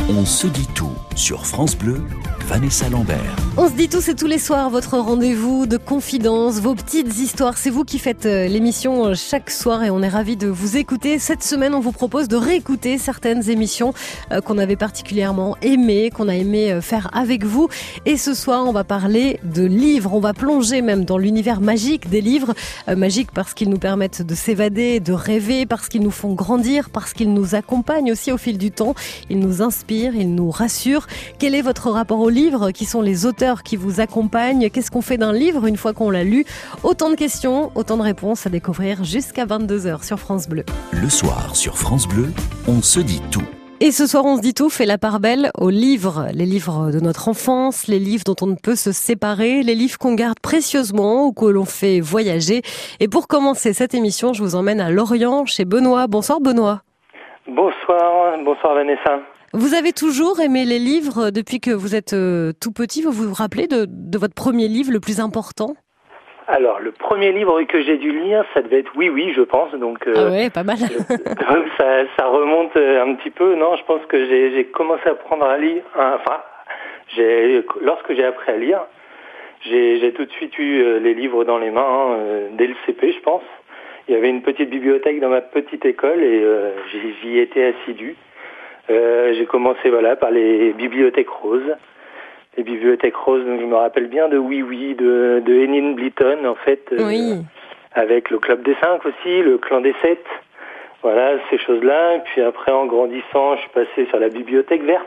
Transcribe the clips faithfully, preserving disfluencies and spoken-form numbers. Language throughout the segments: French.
On se dit tout sur France Bleu, Vanessa Lambert. On se dit tout, c'est tous les soirs votre rendez-vous de confidence, vos petites histoires. C'est vous qui faites l'émission chaque soir et on est ravis de vous écouter. Cette semaine, on vous propose de réécouter certaines émissions qu'on avait particulièrement aimées, qu'on a aimé faire avec vous. Et ce soir, on va parler de livres. On va plonger même dans l'univers magique des livres. Euh, magiques parce qu'ils nous permettent de s'évader, de rêver, parce qu'ils nous font grandir, parce qu'ils nous accompagnent aussi au fil du temps. Ils nous inspirent, ils nous rassurent. Quel est votre rapport aux livres? Qui sont les auteurs qui vous accompagnent? Qu'est-ce qu'on fait d'un livre une fois qu'on l'a lu? Autant de questions, autant de réponses à découvrir jusqu'à vingt-deux heures sur France Bleu. Le soir sur France Bleu, on se dit tout. Et ce soir, on se dit tout, fait la part belle aux livres. Les livres de notre enfance, les livres dont on ne peut se séparer, les livres qu'on garde précieusement ou que l'on fait voyager. Et pour commencer cette émission, je vous emmène à Lorient, chez Benoît. Bonsoir Benoît. Bonsoir, bonsoir Vanessa. Vous avez toujours aimé les livres depuis que vous êtes euh, tout petit. Vous vous rappelez de, de votre premier livre le plus important? Alors, le premier livre que j'ai dû lire, ça devait être Oui Oui, je pense. Donc, euh, ah ouais, pas mal. donc ça, ça remonte un petit peu. Non, je pense que j'ai, j'ai commencé à apprendre à lire. Enfin, j'ai, lorsque j'ai appris à lire, j'ai, j'ai tout de suite eu les livres dans les mains, euh, dès le C P, je pense. Il y avait une petite bibliothèque dans ma petite école et euh, j'y, j'y étais assidu. Euh, j'ai commencé voilà par les bibliothèques roses. Les bibliothèques roses, donc je me rappelle bien de Oui Oui, de, de Enid Blyton, en fait, oui. euh, avec le Club des Cinq aussi, le Clan des Sept, voilà, ces choses-là. Et puis après, en grandissant, je suis passé sur la bibliothèque verte,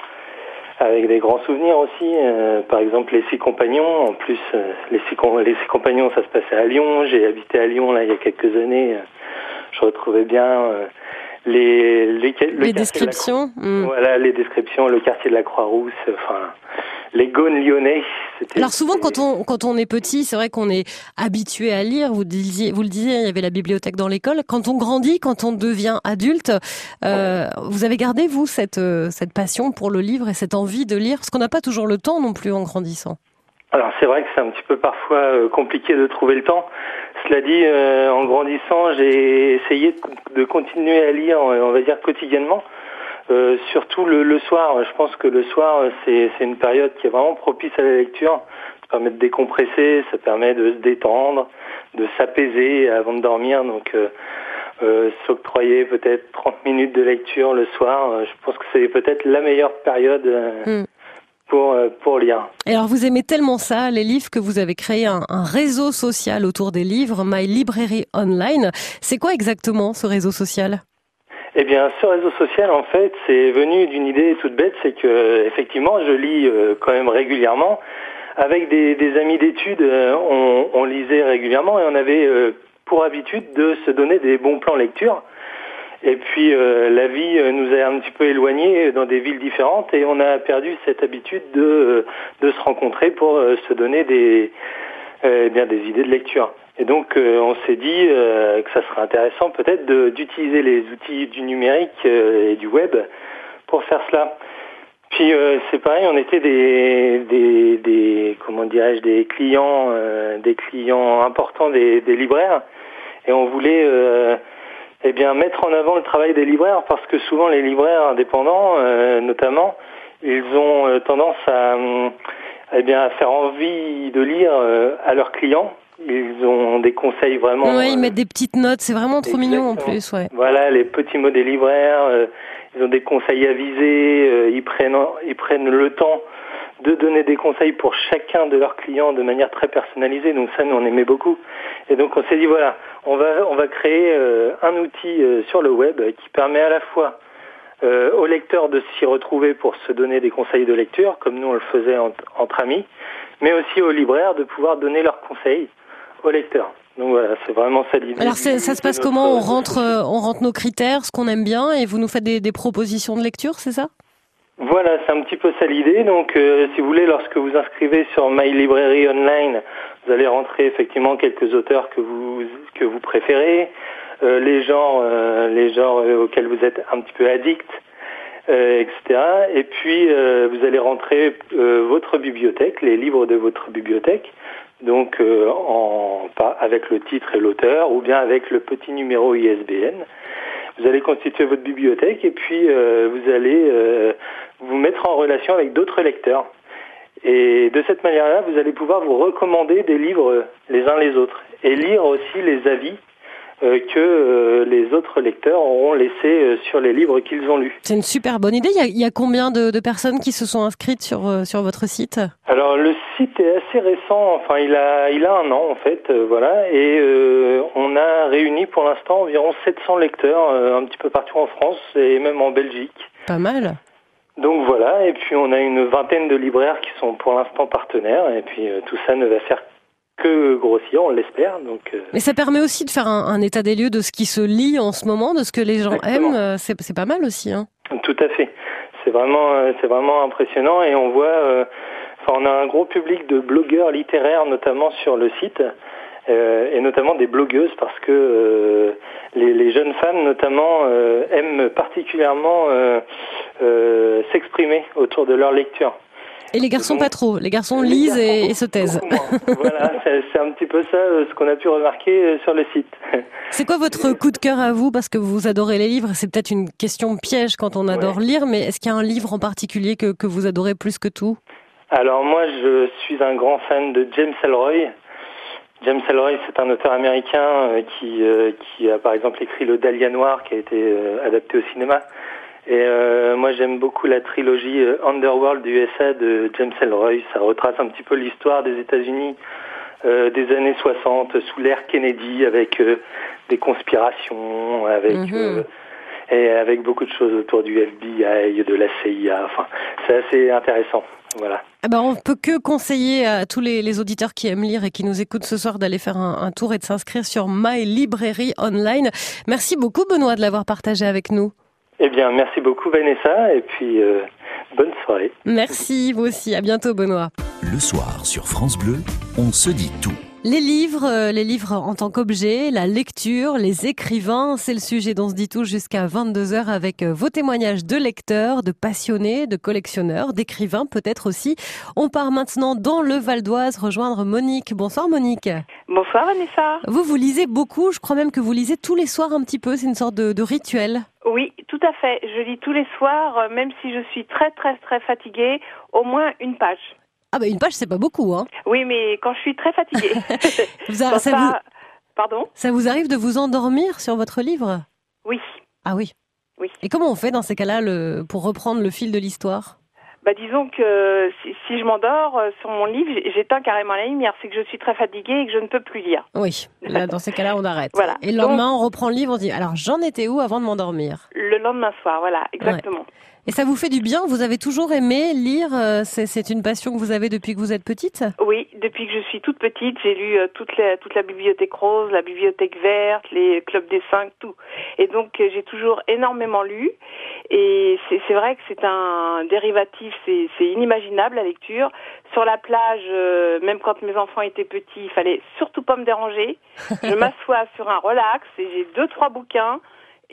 avec des grands souvenirs aussi, euh, par exemple les Six Compagnons. En plus, euh, les, six, les Six Compagnons, ça se passait à Lyon. J'ai habité à Lyon là il y a quelques années. Je retrouvais bien... Euh, Les, les, le les descriptions, de la, mmh. voilà, les descriptions, le quartier de la Croix-Rousse, enfin, les Gaunes lyonnais. C'était, Alors souvent, c'était... quand on quand on est petit, c'est vrai qu'on est habitué à lire. Vous disiez, vous le disiez, il y avait la bibliothèque dans l'école. Quand on grandit, quand on devient adulte, euh, ouais. vous avez gardé vous cette cette passion pour le livre et cette envie de lire, parce qu'on n'a pas toujours le temps non plus en grandissant. Alors c'est vrai que c'est un petit peu parfois euh, compliqué de trouver le temps. Cela dit, euh, en grandissant, j'ai essayé de, de continuer à lire, on va dire quotidiennement, euh, surtout le, le soir. Je pense que le soir, c'est, c'est une période qui est vraiment propice à la lecture. Ça permet de décompresser, ça permet de se détendre, de s'apaiser avant de dormir. Donc, euh, euh, s'octroyer peut-être trente minutes de lecture le soir, je pense que c'est peut-être la meilleure période. Euh, mm. Pour, pour lire. Et alors vous aimez tellement ça, les livres, que vous avez créé un, un réseau social autour des livres, My Library Online. C'est quoi exactement ce réseau social? Eh bien, ce réseau social, en fait, c'est venu d'une idée toute bête, c'est que effectivement, je lis euh, quand même régulièrement. Avec des, des amis d'études, euh, on, on lisait régulièrement et on avait euh, pour habitude de se donner des bons plans lecture. Et puis euh, la vie euh, nous a un petit peu éloignés dans des villes différentes et on a perdu cette habitude de euh, de se rencontrer pour euh, se donner des euh, bien des idées de lecture. Et donc euh, on s'est dit euh, que ça serait intéressant peut-être de, d'utiliser les outils du numérique euh, et du web pour faire cela. Puis euh, c'est pareil, on était des des des comment dirais-je des clients euh, des clients importants des, des libraires et on voulait euh, Eh bien, mettre en avant le travail des libraires, parce que souvent les libraires indépendants, euh, notamment, ils ont euh, tendance à, euh, eh bien, à faire envie de lire euh, à leurs clients. Ils ont des conseils vraiment... Oui, ils euh, mettent des petites notes, c'est vraiment trop mignon en plus. Ouais. Voilà, les petits mots des libraires, euh, ils ont des conseils avisés, euh, ils prennent, ils prennent le temps de donner des conseils pour chacun de leurs clients de manière très personnalisée. Donc ça, nous, on aimait beaucoup. Et donc, on s'est dit, voilà, on va on va créer euh, un outil euh, sur le web qui permet à la fois euh, aux lecteurs de s'y retrouver pour se donner des conseils de lecture, comme nous, on le faisait entre, entre amis, mais aussi aux libraires de pouvoir donner leurs conseils aux lecteurs. Donc voilà, c'est vraiment ça l'idée. Alors, c'est, ça se passe comment? On rentre, on rentre nos critères, ce qu'on aime bien, et vous nous faites des, des propositions de lecture, c'est ça? Voilà, c'est un petit peu ça l'idée. Donc, euh, si vous voulez, lorsque vous inscrivez sur My Library Online, vous allez rentrer effectivement quelques auteurs que vous que vous préférez, euh, les genres, euh, les genres auxquels vous êtes un petit peu addict, euh, et cetera. Et puis, euh, vous allez rentrer euh, votre bibliothèque, les livres de votre bibliothèque, donc euh, en pas avec le titre et l'auteur, ou bien avec le petit numéro I S B N. Vous allez constituer votre bibliothèque et puis euh, vous allez euh, mettre en relation avec d'autres lecteurs. Et de cette manière-là, vous allez pouvoir vous recommander des livres les uns les autres et lire aussi les avis euh, que euh, les autres lecteurs auront laissés euh, sur les livres qu'ils ont lus. C'est une super bonne idée. Il y a, il y a combien de, de personnes qui se sont inscrites sur, euh, sur votre site ? Alors le site est assez récent, enfin il a il a un an en fait, euh, voilà, et euh, on a réuni pour l'instant environ sept cents lecteurs euh, un petit peu partout en France et même en Belgique. Pas mal. Donc voilà, et puis on a une vingtaine de libraires qui sont pour l'instant partenaires, et puis euh, tout ça ne va faire que grossir, on l'espère. Donc, euh... Mais ça permet aussi de faire un, un état des lieux de ce qui se lit en ce moment, de ce que les gens Exactement. aiment. C'est, c'est pas mal aussi, hein. Tout à fait. C'est vraiment, euh, c'est vraiment impressionnant, et on voit, euh, enfin, on a un gros public de blogueurs littéraires, notamment sur le site, euh, et notamment des blogueuses, parce que euh, les, les jeunes femmes, notamment, euh, aiment particulièrement euh, euh, s'exprimer autour de leur lecture. Et les garçons Donc, pas trop. Les garçons les lisent garçons et, beaucoup, et se taisent. Voilà, c'est, c'est un petit peu ça euh, ce qu'on a pu remarquer euh, sur le site. C'est quoi votre coup de cœur à vous ? Parce que vous adorez les livres. C'est peut-être une question piège quand on adore Ouais. lire, mais est-ce qu'il y a un livre en particulier que, que vous adorez plus que tout ? Alors moi, je suis un grand fan de James Ellroy. James Ellroy, c'est un auteur américain euh, qui, euh, qui a par exemple écrit Le Dahlia Noir, qui a été euh, adapté au cinéma. Et euh, moi, j'aime beaucoup la trilogie euh, Underworld du U S A de James Ellroy. Ça retrace un petit peu l'histoire des États-Unis euh, des années soixante, sous l'ère Kennedy, avec euh, des conspirations, avec Mhm. euh, et avec beaucoup de choses autour du F B I, de la C I A. Enfin, c'est assez intéressant. Voilà. Ah ben, on peut que conseiller à tous les, les auditeurs qui aiment lire et qui nous écoutent ce soir d'aller faire un, un tour et de s'inscrire sur My Librairie Online. Merci beaucoup, Benoît, de l'avoir partagé avec nous. Eh bien, merci beaucoup Vanessa, et puis euh, bonne soirée. Merci, vous aussi. À bientôt, Benoît. Le soir sur France Bleu, on se dit tout. Les livres, euh, les livres en tant qu'objet, la lecture, les écrivains, c'est le sujet dont se dit tout jusqu'à vingt-deux heures avec euh, vos témoignages de lecteurs, de passionnés, de collectionneurs, d'écrivains peut-être aussi. On part maintenant dans le Val d'Oise rejoindre Monique. Bonsoir Monique. Bonsoir Vanessa. Vous, vous lisez beaucoup, je crois même que vous lisez tous les soirs un petit peu, c'est une sorte de, de rituel. Oui, tout à fait. Je lis tous les soirs, euh, même si je suis très très très fatiguée, au moins une page. Ah bah une page c'est pas beaucoup, hein. Oui, mais quand je suis très fatiguée. Vous a- Quand ça, ça- vous, Pardon ? ça vous arrive de vous endormir sur votre livre ? Oui. Ah oui. Oui. Et comment on fait dans ces cas-là le, pour reprendre le fil de l'histoire ? Bah disons que si, si je m'endors euh, sur mon livre, j- j'éteins carrément la lumière. C'est que je suis très fatiguée et que je ne peux plus lire. Oui, là dans ces cas-là on arrête. Voilà. Et le lendemain on reprend le livre, on dit alors j'en étais où avant de m'endormir ? Le lendemain soir, voilà, exactement. Et ça vous fait du bien ? Vous avez toujours aimé lire ? euh, C'est, c'est une passion que vous avez depuis que vous êtes petite ? Oui, depuis que je suis toute petite, j'ai lu euh, toute, la, toute la bibliothèque rose, la bibliothèque verte, les clubs des cinq, tout. Et donc euh, j'ai toujours énormément lu. Et c'est, c'est vrai que c'est un dérivatif, c'est, c'est inimaginable la lecture. Sur la plage, euh, même quand mes enfants étaient petits, il fallait surtout pas me déranger. Je m'assois sur un relax et j'ai deux, trois bouquins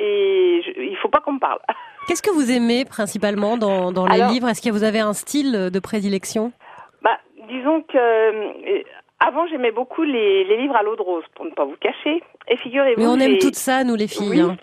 et je, il faut pas qu'on me parle. Qu'est-ce que vous aimez principalement dans, dans les Alors- livres ? Est-ce que vous avez un style de prédilection ? Bah, disons que euh, avant j'aimais beaucoup les, les livres à l'eau de rose, pour ne pas vous cacher. Et figurez-vous, Mais on aime j'ai- tout ça, nous les filles. Oui. hein.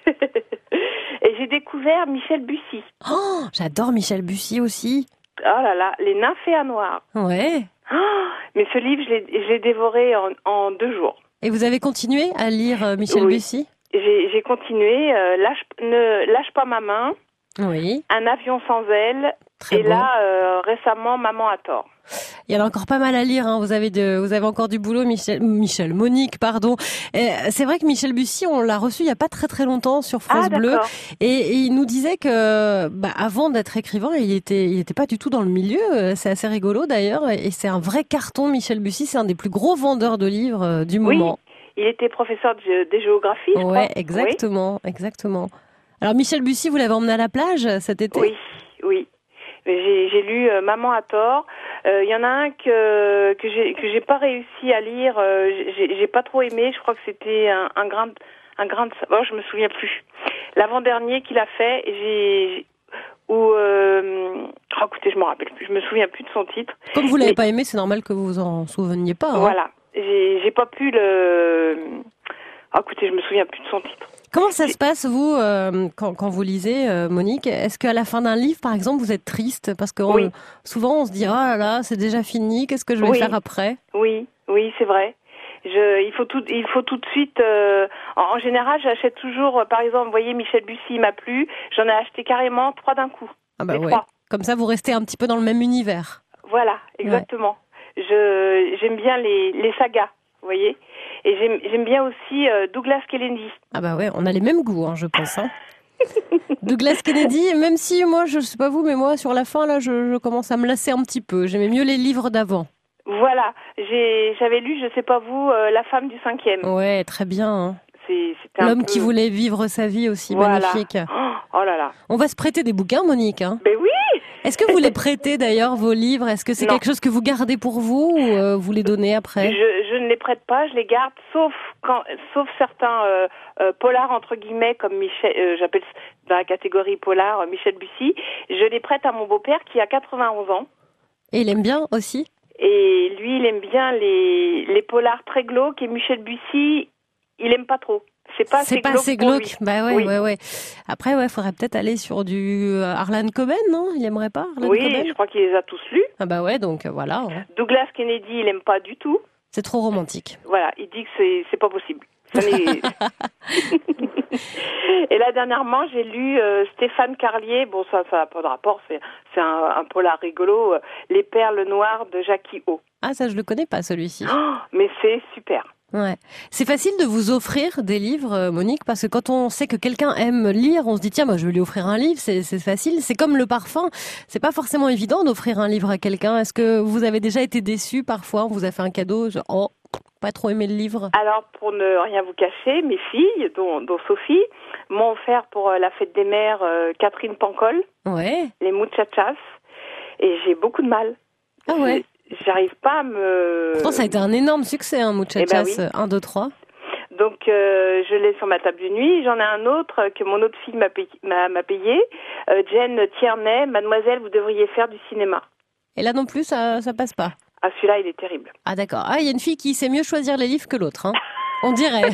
Et j'ai découvert Michel Bussy. Oh, j'adore Michel Bussy aussi. Oh là là, Les Nymphéas noirs. Ouais. Oh, mais ce livre, je l'ai, je l'ai dévoré en, en deux jours. Et vous avez continué à lire euh, Michel Oui. Bussy ? J'ai, j'ai continué. euh, lâche, ne lâche pas ma main. Oui. Un avion sans aile. Très et beau. là, euh, récemment, Maman a tort. Il y en a encore pas mal à lire. Hein. Vous avez de, vous avez encore du boulot, Michel, Michel, Monique, pardon. Et c'est vrai que Michel Bussy, on l'a reçu il y a pas très très longtemps sur France Ah, Bleu, d'accord. et, et il nous disait que, bah, avant d'être écrivain, il était, il était pas du tout dans le milieu. C'est assez rigolo d'ailleurs, et c'est un vrai carton. Michel Bussy, c'est un des plus gros vendeurs de livres euh, du Oui, moment. il était professeur de, de géographie, je Ouais, crois. exactement, exactement. Alors Michel Bussy, vous l'avez emmené à la plage cet été ? Oui, oui. J'ai, j'ai lu euh, Maman a tort. Il euh, y en a un que que j'ai que j'ai pas réussi à lire. Euh, j'ai, j'ai pas trop aimé. Je crois que c'était un, un grain de, un grain de. Oh, je me souviens plus. L'avant-dernier qu'il a fait, j'ai où euh, oh, écoutez, je me rappelle plus. Je me souviens plus de son titre. Comme vous l'avez Mais- pas aimé, c'est normal que vous vous en souveniez pas. Hein. Voilà. J'ai j'ai pas pu le. Oh, écoutez, je me souviens plus de son titre. Comment ça se passe, vous, euh, quand, quand vous lisez, euh, Monique? Est-ce qu'à la fin d'un livre, par exemple, vous êtes triste? Parce que Oui. on- souvent, on se dit, ah là là, c'est déjà fini, qu'est-ce que je vais Oui. faire après? Oui, oui, c'est vrai. Je, il faut tout, il faut tout de suite. Euh, en, en général, j'achète toujours. euh, Par exemple, vous voyez, Michel Bussy m'a plu. J'en ai acheté carrément trois d'un coup. Ah bah Les ouais. trois. Comme ça, vous restez un petit peu dans le même univers. Voilà, exactement. Je, j'aime bien les, les sagas, vous voyez. Et j'aime, j'aime bien aussi euh, Douglas Kennedy. Ah bah ouais, on a les mêmes goûts, hein, je pense. Hein. Douglas Kennedy, même si moi, je sais pas vous, mais moi, sur la fin, là, je, je commence à me lasser un petit peu. J'aimais mieux les livres d'avant. Voilà, j'ai, j'avais lu, je sais pas vous, euh, La femme du cinquième. Ouais, très bien. Hein. C'est, c'était un L'homme peu... qui voulait vivre sa vie aussi, Voilà. magnifique. Oh, oh là là. On va se prêter des bouquins, Monique. Hein. Ben oui. Est-ce que vous les prêtez d'ailleurs, vos livres? Est-ce que c'est Non. quelque chose que vous gardez pour vous ou euh, vous les donnez après? Je, je ne les prête pas, je les garde, sauf quand, sauf certains euh, euh, polars entre guillemets comme Michel, euh, j'appelle dans la catégorie polar euh, Michel Bussy. Je les prête à mon beau-père qui a quatre-vingt-onze ans. Et il aime bien aussi? Et lui, il aime bien les les polars très glauques et Michel Bussy, il aime pas trop. C'est pas assez C'est pas glauque assez pour glauque. lui. Bah ouais, Oui. ouais, ouais. Après, ouais, faudrait peut-être aller sur du euh, Harlan Coben, non? Il aimerait pas, Harlan Oui, Coben? je crois qu'il les a tous lus. Ah bah ouais, donc euh, voilà. Hein. Douglas Kennedy, il aime pas du tout. C'est trop romantique. Voilà, il dit que c'est c'est pas possible. Ça n'est- Et là dernièrement, j'ai lu euh, Stéphane Carlier. Bon, ça, ça n'a pas de rapport. C'est c'est un, un polar rigolo. euh, Les perles noires de Jackie O. Ah, ça, je le connais pas, celui-ci. Oh, mais c'est super. Ouais. C'est facile de vous offrir des livres, euh, Monique, parce que quand on sait que quelqu'un aime lire, on se dit tiens, moi je vais lui offrir un livre, c'est c'est facile. C'est comme le parfum, c'est pas forcément évident d'offrir un livre à quelqu'un. Est-ce que vous avez déjà été déçu parfois? On vous a fait un cadeau, genre, oh, pas trop aimé le livre? Alors, pour ne rien vous cacher, mes filles, dont, dont Sophie, m'ont offert pour euh, la fête des mères euh, Catherine Pancol, Ouais. les muchachas, et j'ai beaucoup de mal. Ah ouais. J'arrive pas à me... Pourtant, ça a été un énorme succès, hein, Muchachas, Eh ben oui. un, deux, trois. Donc, euh, je l'ai sur ma table de nuit. J'en ai un autre que mon autre fille m'a payé. M'a, m'a payé. Euh, Jen Tierney, Mademoiselle, vous devriez faire du cinéma. Et là non plus, ça, ça passe pas. Ah, celui-là, il est terrible. Ah d'accord. Ah, il y a une fille qui sait mieux choisir les livres que l'autre, hein. On dirait.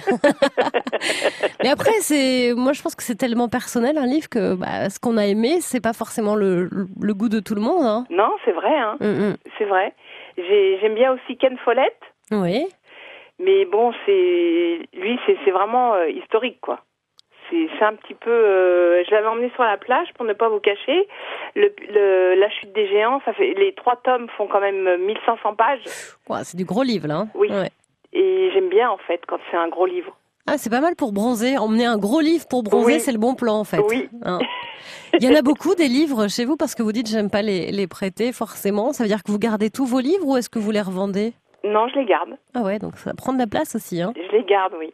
Mais après, c'est, moi, je pense que c'est tellement personnel un livre que bah, ce qu'on a aimé, c'est pas forcément le, le goût de tout le monde. Hein. Non, c'est vrai, hein. Mm, mm. C'est vrai. J'ai, j'aime bien aussi Ken Follett. Oui. Mais bon, c'est lui, c'est, c'est vraiment euh, historique, quoi. C'est, c'est un petit peu... Euh, je l'avais emmené sur la plage, pour ne pas vous cacher. Le, le, la chute des géants, ça fait, les trois tomes font quand même mille cinq cents pages. Ouais, c'est du gros livre, là. Hein. Oui. Ouais. Et j'aime bien, en fait, quand c'est un gros livre. Ah, c'est pas mal pour bronzer. Emmener un gros livre pour bronzer, Oui. c'est le bon plan, en fait. Oui. Hein. Il y en a beaucoup des livres chez vous, parce que vous dites j'aime pas les, les prêter, forcément. Ça veut dire que vous gardez tous vos livres ou est-ce que vous les revendez? Non, je les garde. Ah ouais, donc ça prend de la place aussi, hein. Je les garde, oui.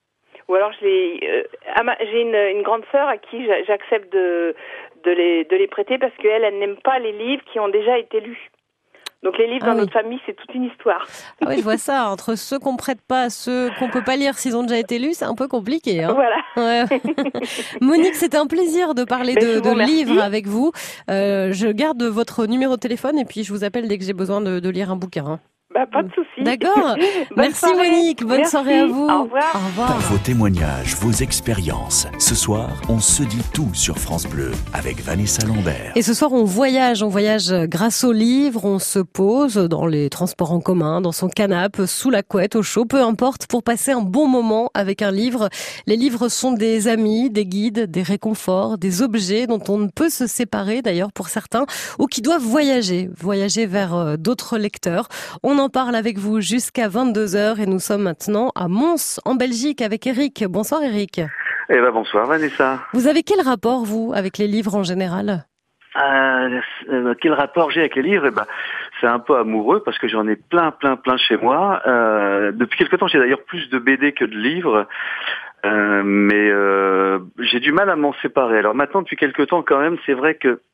Ou alors je les. Euh, à ma- j'ai une, une grande sœur à qui j'a- j'accepte de de les de les prêter parce qu'elle, elle n'aime pas les livres qui ont déjà été lus. Donc les livres Ah dans oui. notre famille, c'est toute une histoire. Ah oui, je vois ça. Entre ceux qu'on prête pas, ceux qu'on peut pas lire s'ils ont déjà été lus, c'est un peu compliqué, hein. Voilà. Ouais. Monique, c'était un plaisir de parler Ben, de, je vous de remercie. livres avec vous. Euh, je garde votre numéro de téléphone et puis je vous appelle dès que j'ai besoin de, de lire un bouquin. Hein. Bah, pas de souci. D'accord. Bonne Merci soirée. Monique. Bonne Merci. soirée à vous. Au revoir. Au revoir. Pour vos témoignages, vos expériences, ce soir, on se dit tout sur France Bleu avec Vanessa Lambert. Et ce soir, on voyage, on voyage grâce aux livres, on se pose dans les transports en commun, dans son canapé, sous la couette, au chaud, peu importe, pour passer un bon moment avec un livre. Les livres sont des amis, des guides, des réconforts, des objets dont on ne peut se séparer d'ailleurs pour certains, ou qui doivent voyager, voyager vers euh, d'autres lecteurs. On en parle avec vous jusqu'à vingt-deux heures et nous sommes maintenant à Mons, en Belgique, avec Eric. Bonsoir Eric. Eh ben bonsoir Vanessa. Vous avez quel rapport, vous, avec les livres en général ? Euh, euh, quel rapport j'ai avec les livres? Eh ben, c'est un peu amoureux parce que j'en ai plein, plein, plein chez moi. Euh, depuis quelque temps, j'ai d'ailleurs plus de B D que de livres, euh, mais euh, j'ai du mal à m'en séparer. Alors maintenant, depuis quelque temps, quand même, c'est vrai que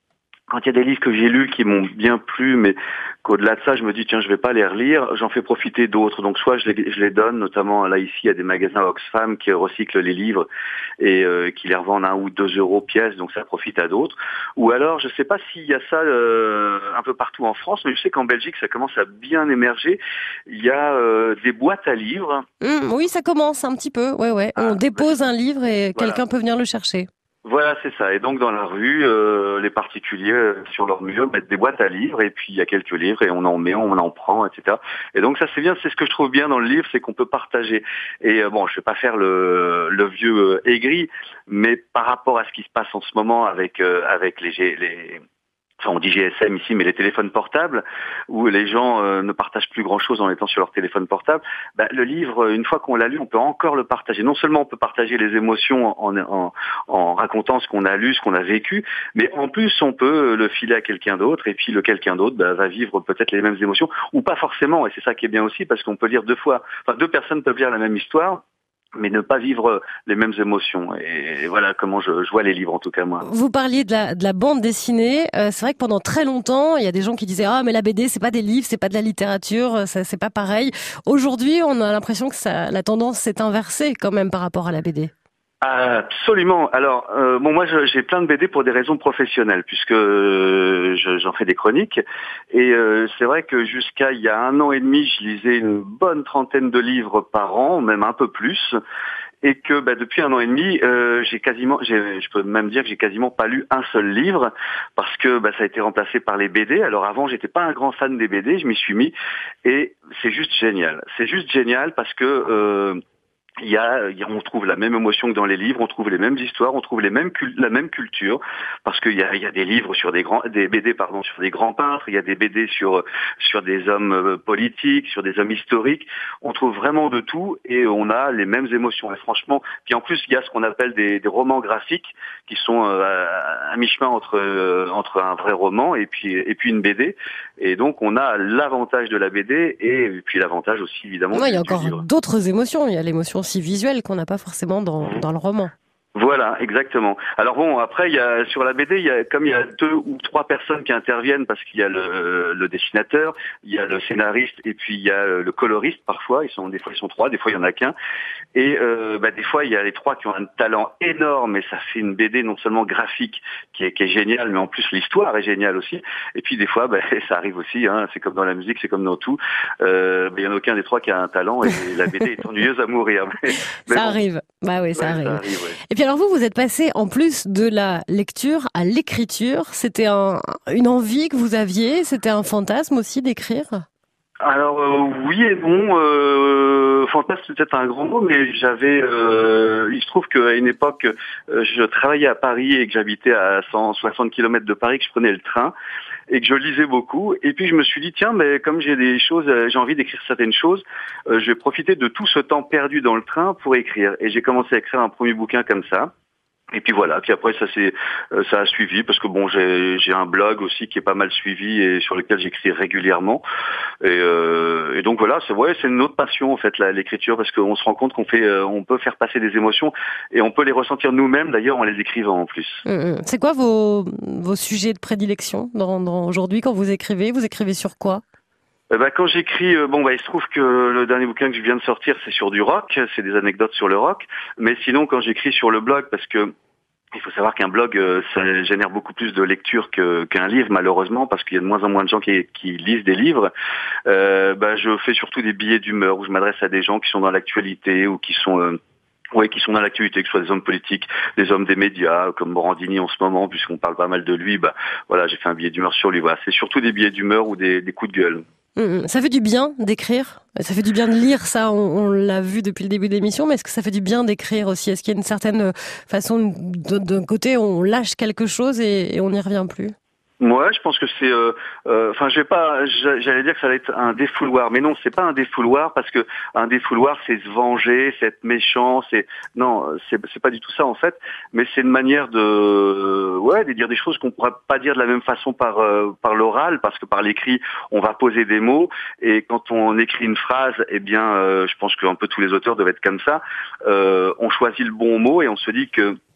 quand il y a des livres que j'ai lus qui m'ont bien plu, mais qu'au-delà de ça, je me dis, tiens, je vais pas les relire, j'en fais profiter d'autres. Donc, soit je les, je les donne, notamment là, ici, il y a des magasins Oxfam qui recyclent les livres et euh, qui les revendent un ou deux euros pièce, donc ça profite à d'autres. Ou alors, je sais pas s'il y a ça euh, un peu partout en France, mais je sais qu'en Belgique, ça commence à bien émerger. Il y a euh, des boîtes à livres. Mmh, oui, ça commence un petit peu, ouais, ouais. On ah, dépose bah, un livre et voilà. Quelqu'un peut venir le chercher. Voilà, c'est ça. Et donc dans la rue, euh, les particuliers euh, sur leur mur mettent des boîtes à livres et puis il y a quelques livres et on en met, on en prend, et cetera. Et donc ça c'est bien, c'est ce que je trouve bien dans le livre, c'est qu'on peut partager. Et euh, bon, je vais pas faire le, le vieux euh, aigri, mais par rapport à ce qui se passe en ce moment avec euh, avec les les Enfin, on dit G S M ici, mais les téléphones portables, où les gens euh, ne partagent plus grand-chose en étant sur leur téléphone portable. Bah, le livre, une fois qu'on l'a lu, on peut encore le partager. Non seulement on peut partager les émotions en, en, en racontant ce qu'on a lu, ce qu'on a vécu, mais en plus on peut le filer à quelqu'un d'autre, et puis le quelqu'un d'autre bah, va vivre peut-être les mêmes émotions, ou pas forcément. Et c'est ça qui est bien aussi, parce qu'on peut lire deux fois. Enfin, deux personnes peuvent lire la même histoire, mais ne pas vivre les mêmes émotions. Et voilà comment je, je vois les livres, en tout cas, moi. Vous parliez de la, de la bande dessinée. Euh, c'est vrai que pendant très longtemps, il y a des gens qui disaient « Ah, mais la B D, c'est pas des livres, c'est pas de la littérature, ça, c'est pas pareil ». Aujourd'hui, on a l'impression que ça, la tendance s'est inversée quand même par rapport à la B D. Absolument. Alors, euh, bon, moi, je, j'ai plein de B D pour des raisons professionnelles, puisque euh, je, j'en fais des chroniques. Et euh, c'est vrai que jusqu'à il y a un an et demi, je lisais une bonne trentaine de livres par an, même un peu plus. Et que bah, depuis un an et demi, euh, j'ai quasiment, j'ai, je peux même dire que j'ai quasiment pas lu un seul livre, parce que bah, ça a été remplacé par les B D. Alors avant, j'étais pas un grand fan des B D, je m'y suis mis, et c'est juste génial. C'est juste génial parce que euh, Il y, a, il y a, on trouve la même émotion que dans les livres, on trouve les mêmes histoires, on trouve les mêmes cul- la même culture, parce qu'il y a, il y a des livres sur des grands, des B D pardon, sur des grands peintres, il y a des B D sur sur des hommes euh, politiques, sur des hommes historiques. On trouve vraiment de tout et on a les mêmes émotions. Et franchement, puis en plus il y a ce qu'on appelle des, des romans graphiques qui sont euh, à mi-chemin entre euh, entre un vrai roman et puis et puis une B D. Et donc on a l'avantage de la B D et puis l'avantage aussi évidemment. Ouais, du, il y a encore livre. D'autres émotions. Il y a l'émotion aussi visuelle qu'on n'a pas forcément dans, dans le roman. Voilà, exactement. Alors bon, après, il y a sur la B D, il y a comme il y a deux ou trois personnes qui interviennent parce qu'il y a le, le dessinateur, il y a le scénariste et puis il y a le coloriste. Parfois, ils sont des fois ils sont trois, des fois il y en a qu'un. Et euh, bah, des fois, il y a les trois qui ont un talent énorme et ça fait une B D non seulement graphique qui est, qui est géniale, mais en plus l'histoire est géniale aussi. Et puis des fois, bah, ça arrive aussi. Hein, c'est comme dans la musique, c'est comme dans tout. Euh, bah, il y en a aucun des trois qui a un talent et la B D est ennuyeuse à mourir. Mais, mais ça bon. arrive. Bah oui, ça ouais, arrive. Ça arrive ouais. Et puis alors vous, vous êtes passé en plus de la lecture à l'écriture. C'était un, une envie que vous aviez, c'était un fantasme aussi d'écrire? Alors euh, oui et non. Euh, fantasme c'est peut-être un grand mot, mais j'avais. Euh, il se trouve qu'à une époque, euh, je travaillais à Paris et que j'habitais à cent soixante kilomètres de Paris, que je prenais le train et que je lisais beaucoup. Et puis je me suis dit tiens, mais comme j'ai des choses, j'ai envie d'écrire certaines choses, euh, je vais profiter de tout ce temps perdu dans le train pour écrire. Et j'ai commencé à écrire un premier bouquin comme ça. Et puis voilà, puis après ça c'est euh, ça a suivi parce que bon j'ai j'ai un blog aussi qui est pas mal suivi et sur lequel j'écris régulièrement et, euh, et donc voilà c'est ouais c'est une autre passion en fait là, l'écriture parce qu'on se rend compte qu'on fait euh, on peut faire passer des émotions et on peut les ressentir nous-mêmes d'ailleurs en les écrivant en plus. Mmh, c'est quoi vos vos sujets de prédilection dans, dans aujourd'hui quand vous écrivez vous écrivez sur quoi? Eh ben, quand j'écris, euh, bon, bah, il se trouve que le dernier bouquin que je viens de sortir, c'est sur du rock, c'est des anecdotes sur le rock. Mais sinon, quand j'écris sur le blog, parce que il faut savoir qu'un blog, euh, ça génère beaucoup plus de lecture que, qu'un livre, malheureusement, parce qu'il y a de moins en moins de gens qui, qui lisent des livres. Euh, bah, je fais surtout des billets d'humeur où je m'adresse à des gens qui sont dans l'actualité ou qui sont euh, Oui, qui sont dans l'actualité, que ce soit des hommes politiques, des hommes des médias, comme Morandini en ce moment, puisqu'on parle pas mal de lui. Bah, voilà, j'ai fait un billet d'humeur sur lui. Voilà, c'est surtout des billets d'humeur ou des, des coups de gueule. Mmh, ça fait du bien d'écrire, ça fait du bien de lire, ça on, on l'a vu depuis le début de l'émission, mais est-ce que ça fait du bien d'écrire aussi? Est-ce qu'il y a une certaine façon, d'un côté on lâche quelque chose et, et on n'y revient plus? Ouais, je pense que c'est. Enfin, euh, euh, je vais pas. J'allais dire que ça allait être un défouloir, mais non, c'est pas un défouloir parce que un défouloir, c'est se venger, c'est être méchant, c'est non, c'est c'est pas du tout ça en fait. Mais c'est une manière de, ouais, de dire des choses qu'on pourra pas dire de la même façon par euh, par l'oral, parce que par l'écrit, on va poser des mots et quand on écrit une phrase, eh bien, euh, je pense qu'un peu tous les auteurs doivent être comme ça. Euh, on choisit le bon mot et on se dit que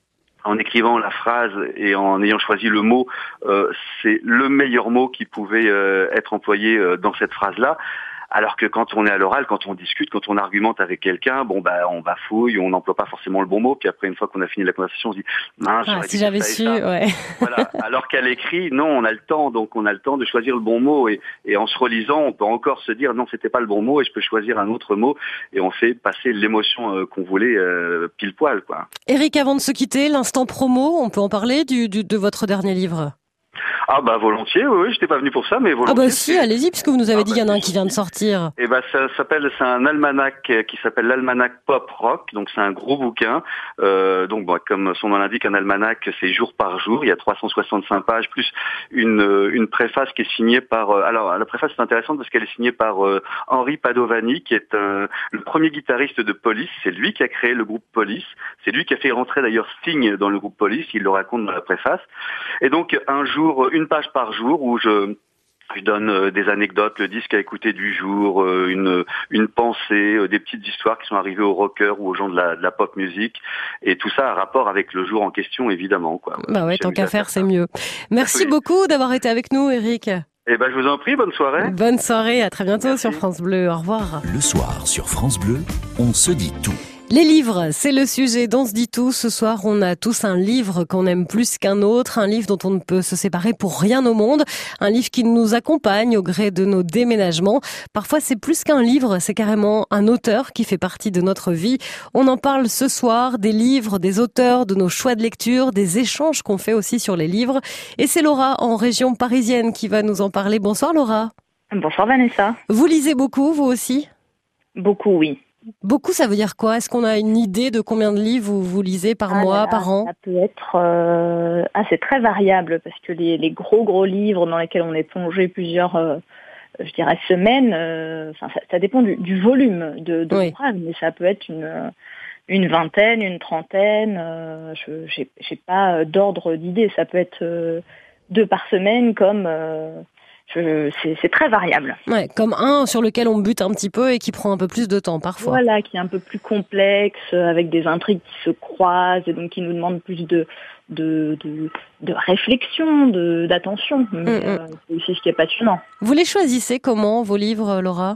en écrivant la phrase et en ayant choisi le mot, euh, c'est le meilleur mot qui pouvait euh, être employé euh, dans cette phrase-là. Alors que quand on est à l'oral, quand on discute, quand on argumente avec quelqu'un, bon bah on bafouille, on n'emploie pas forcément le bon mot, puis après une fois qu'on a fini la conversation, on se dit mince, ah, si j'avais su, ouais. Voilà. Alors qu'à l'écrit, non, on a le temps, donc on a le temps de choisir le bon mot et, et en se relisant, on peut encore se dire non, c'était pas le bon mot et je peux choisir un autre mot et on fait passer l'émotion euh, qu'on voulait euh, pile poil, quoi. Éric, avant de se quitter, l'instant promo, on peut en parler du, du de votre dernier livre? Ah bah volontiers, oui, oui, j'étais pas venu pour ça, mais volontiers. Ah bah si, allez-y, puisque vous nous avez ah dit qu'il bah, y en a un qui vient de sortir. Et bah ça s'appelle, c'est un almanach qui s'appelle l'almanach pop rock, donc c'est un gros bouquin. Euh, donc bon, comme son nom l'indique, un almanach, c'est jour par jour. Il y a trois cent soixante-cinq pages plus une une préface qui est signée par. Alors la préface est intéressante parce qu'elle est signée par euh, Henri Padovani, qui est euh, le premier guitariste de Police. C'est lui qui a créé le groupe Police. C'est lui qui a fait rentrer d'ailleurs Sting dans le groupe Police. Il le raconte dans la préface. Et donc un jour, une page par jour où je je donne euh, des anecdotes, le disque à écouter du jour, euh, une une pensée, euh, des petites histoires qui sont arrivées aux rockers ou aux gens de la, de la pop music, et tout ça a rapport avec le jour en question, évidemment, quoi. Bah ouais, tant qu'à faire, c'est mieux. Merci oui. beaucoup d'avoir été avec nous, Éric. Eh ben, je vous en prie, bonne soirée. Bonne soirée, à très bientôt. Merci. Sur France Bleu. Au revoir. Le soir, sur France Bleu, on se dit tout. Les livres, c'est le sujet dont on se dit tout. Ce soir, on a tous un livre qu'on aime plus qu'un autre, un livre dont on ne peut se séparer pour rien au monde, un livre qui nous accompagne au gré de nos déménagements. Parfois, c'est plus qu'un livre, c'est carrément un auteur qui fait partie de notre vie. On en parle ce soir, des livres, des auteurs, de nos choix de lecture, des échanges qu'on fait aussi sur les livres. Et c'est Laura, en région parisienne, qui va nous en parler. Bonsoir Laura. Bonsoir Vanessa. Vous lisez beaucoup, vous aussi ? Beaucoup, oui. Beaucoup, ça veut dire quoi? Est-ce qu'on a une idée de combien de livres vous, vous lisez par ah mois, là, par an? Ça peut être... Euh... Ah, c'est très variable, parce que les, les gros, gros livres dans lesquels on est plongé plusieurs, euh, je dirais, semaines, euh, ça, ça dépend du, du volume de, de oui. l'ouvrage, mais ça peut être une, une vingtaine, une trentaine. Euh, je j'ai, j'ai pas d'ordre d'idée. Ça peut être euh, deux par semaine, comme... Euh, Je, c'est, c'est très variable. Ouais, comme un sur lequel on bute un petit peu et qui prend un peu plus de temps parfois. Voilà, qui est un peu plus complexe, avec des intrigues qui se croisent et donc qui nous demandent plus de de de, de réflexion, de d'attention. Mais, mmh, euh, c'est aussi ce qui est passionnant. Vous les choisissez comment vos livres, Laura?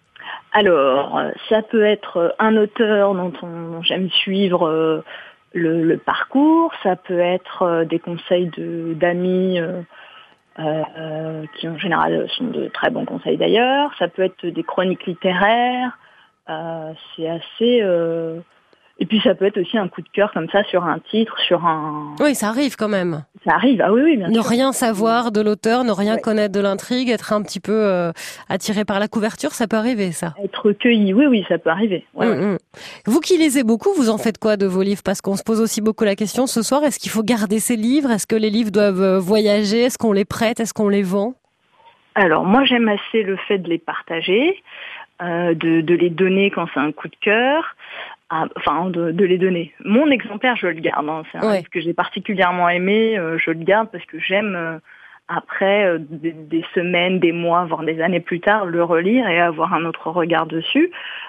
Alors, ça peut être un auteur dont on, j'aime suivre euh, le, le parcours. Ça peut être euh, des conseils de d'amis. Euh, Euh, qui en général sont de très bons conseils d'ailleurs. Ça peut être des chroniques littéraires. Euh, c'est assez... Euh... Et puis ça peut être aussi un coup de cœur comme ça sur un titre, sur un... Oui, ça arrive quand même. Ça arrive, ah oui, oui, bien ne sûr. Ne rien savoir de l'auteur, ne rien ouais. connaître de l'intrigue, être un petit peu euh, attiré par la couverture, ça peut arriver, ça. Être cueilli, oui, oui, ça peut arriver. Ouais, mmh, ouais. Mmh. Vous qui lisez beaucoup, vous en faites quoi de vos livres? Parce qu'on se pose aussi beaucoup la question ce soir, est-ce qu'il faut garder ces livres? Est-ce que les livres doivent voyager? Est-ce qu'on les prête? Est-ce qu'on les vend? Alors, moi, j'aime assez le fait de les partager, euh, de, de les donner quand c'est un coup de cœur. Ah, enfin, de, de les donner. Mon exemplaire, je le garde. Hein. C'est un ouais. livre que j'ai particulièrement aimé. Euh, je le garde parce que j'aime, euh, après euh, des, des semaines, des mois, voire des années plus tard, le relire et avoir un autre regard dessus.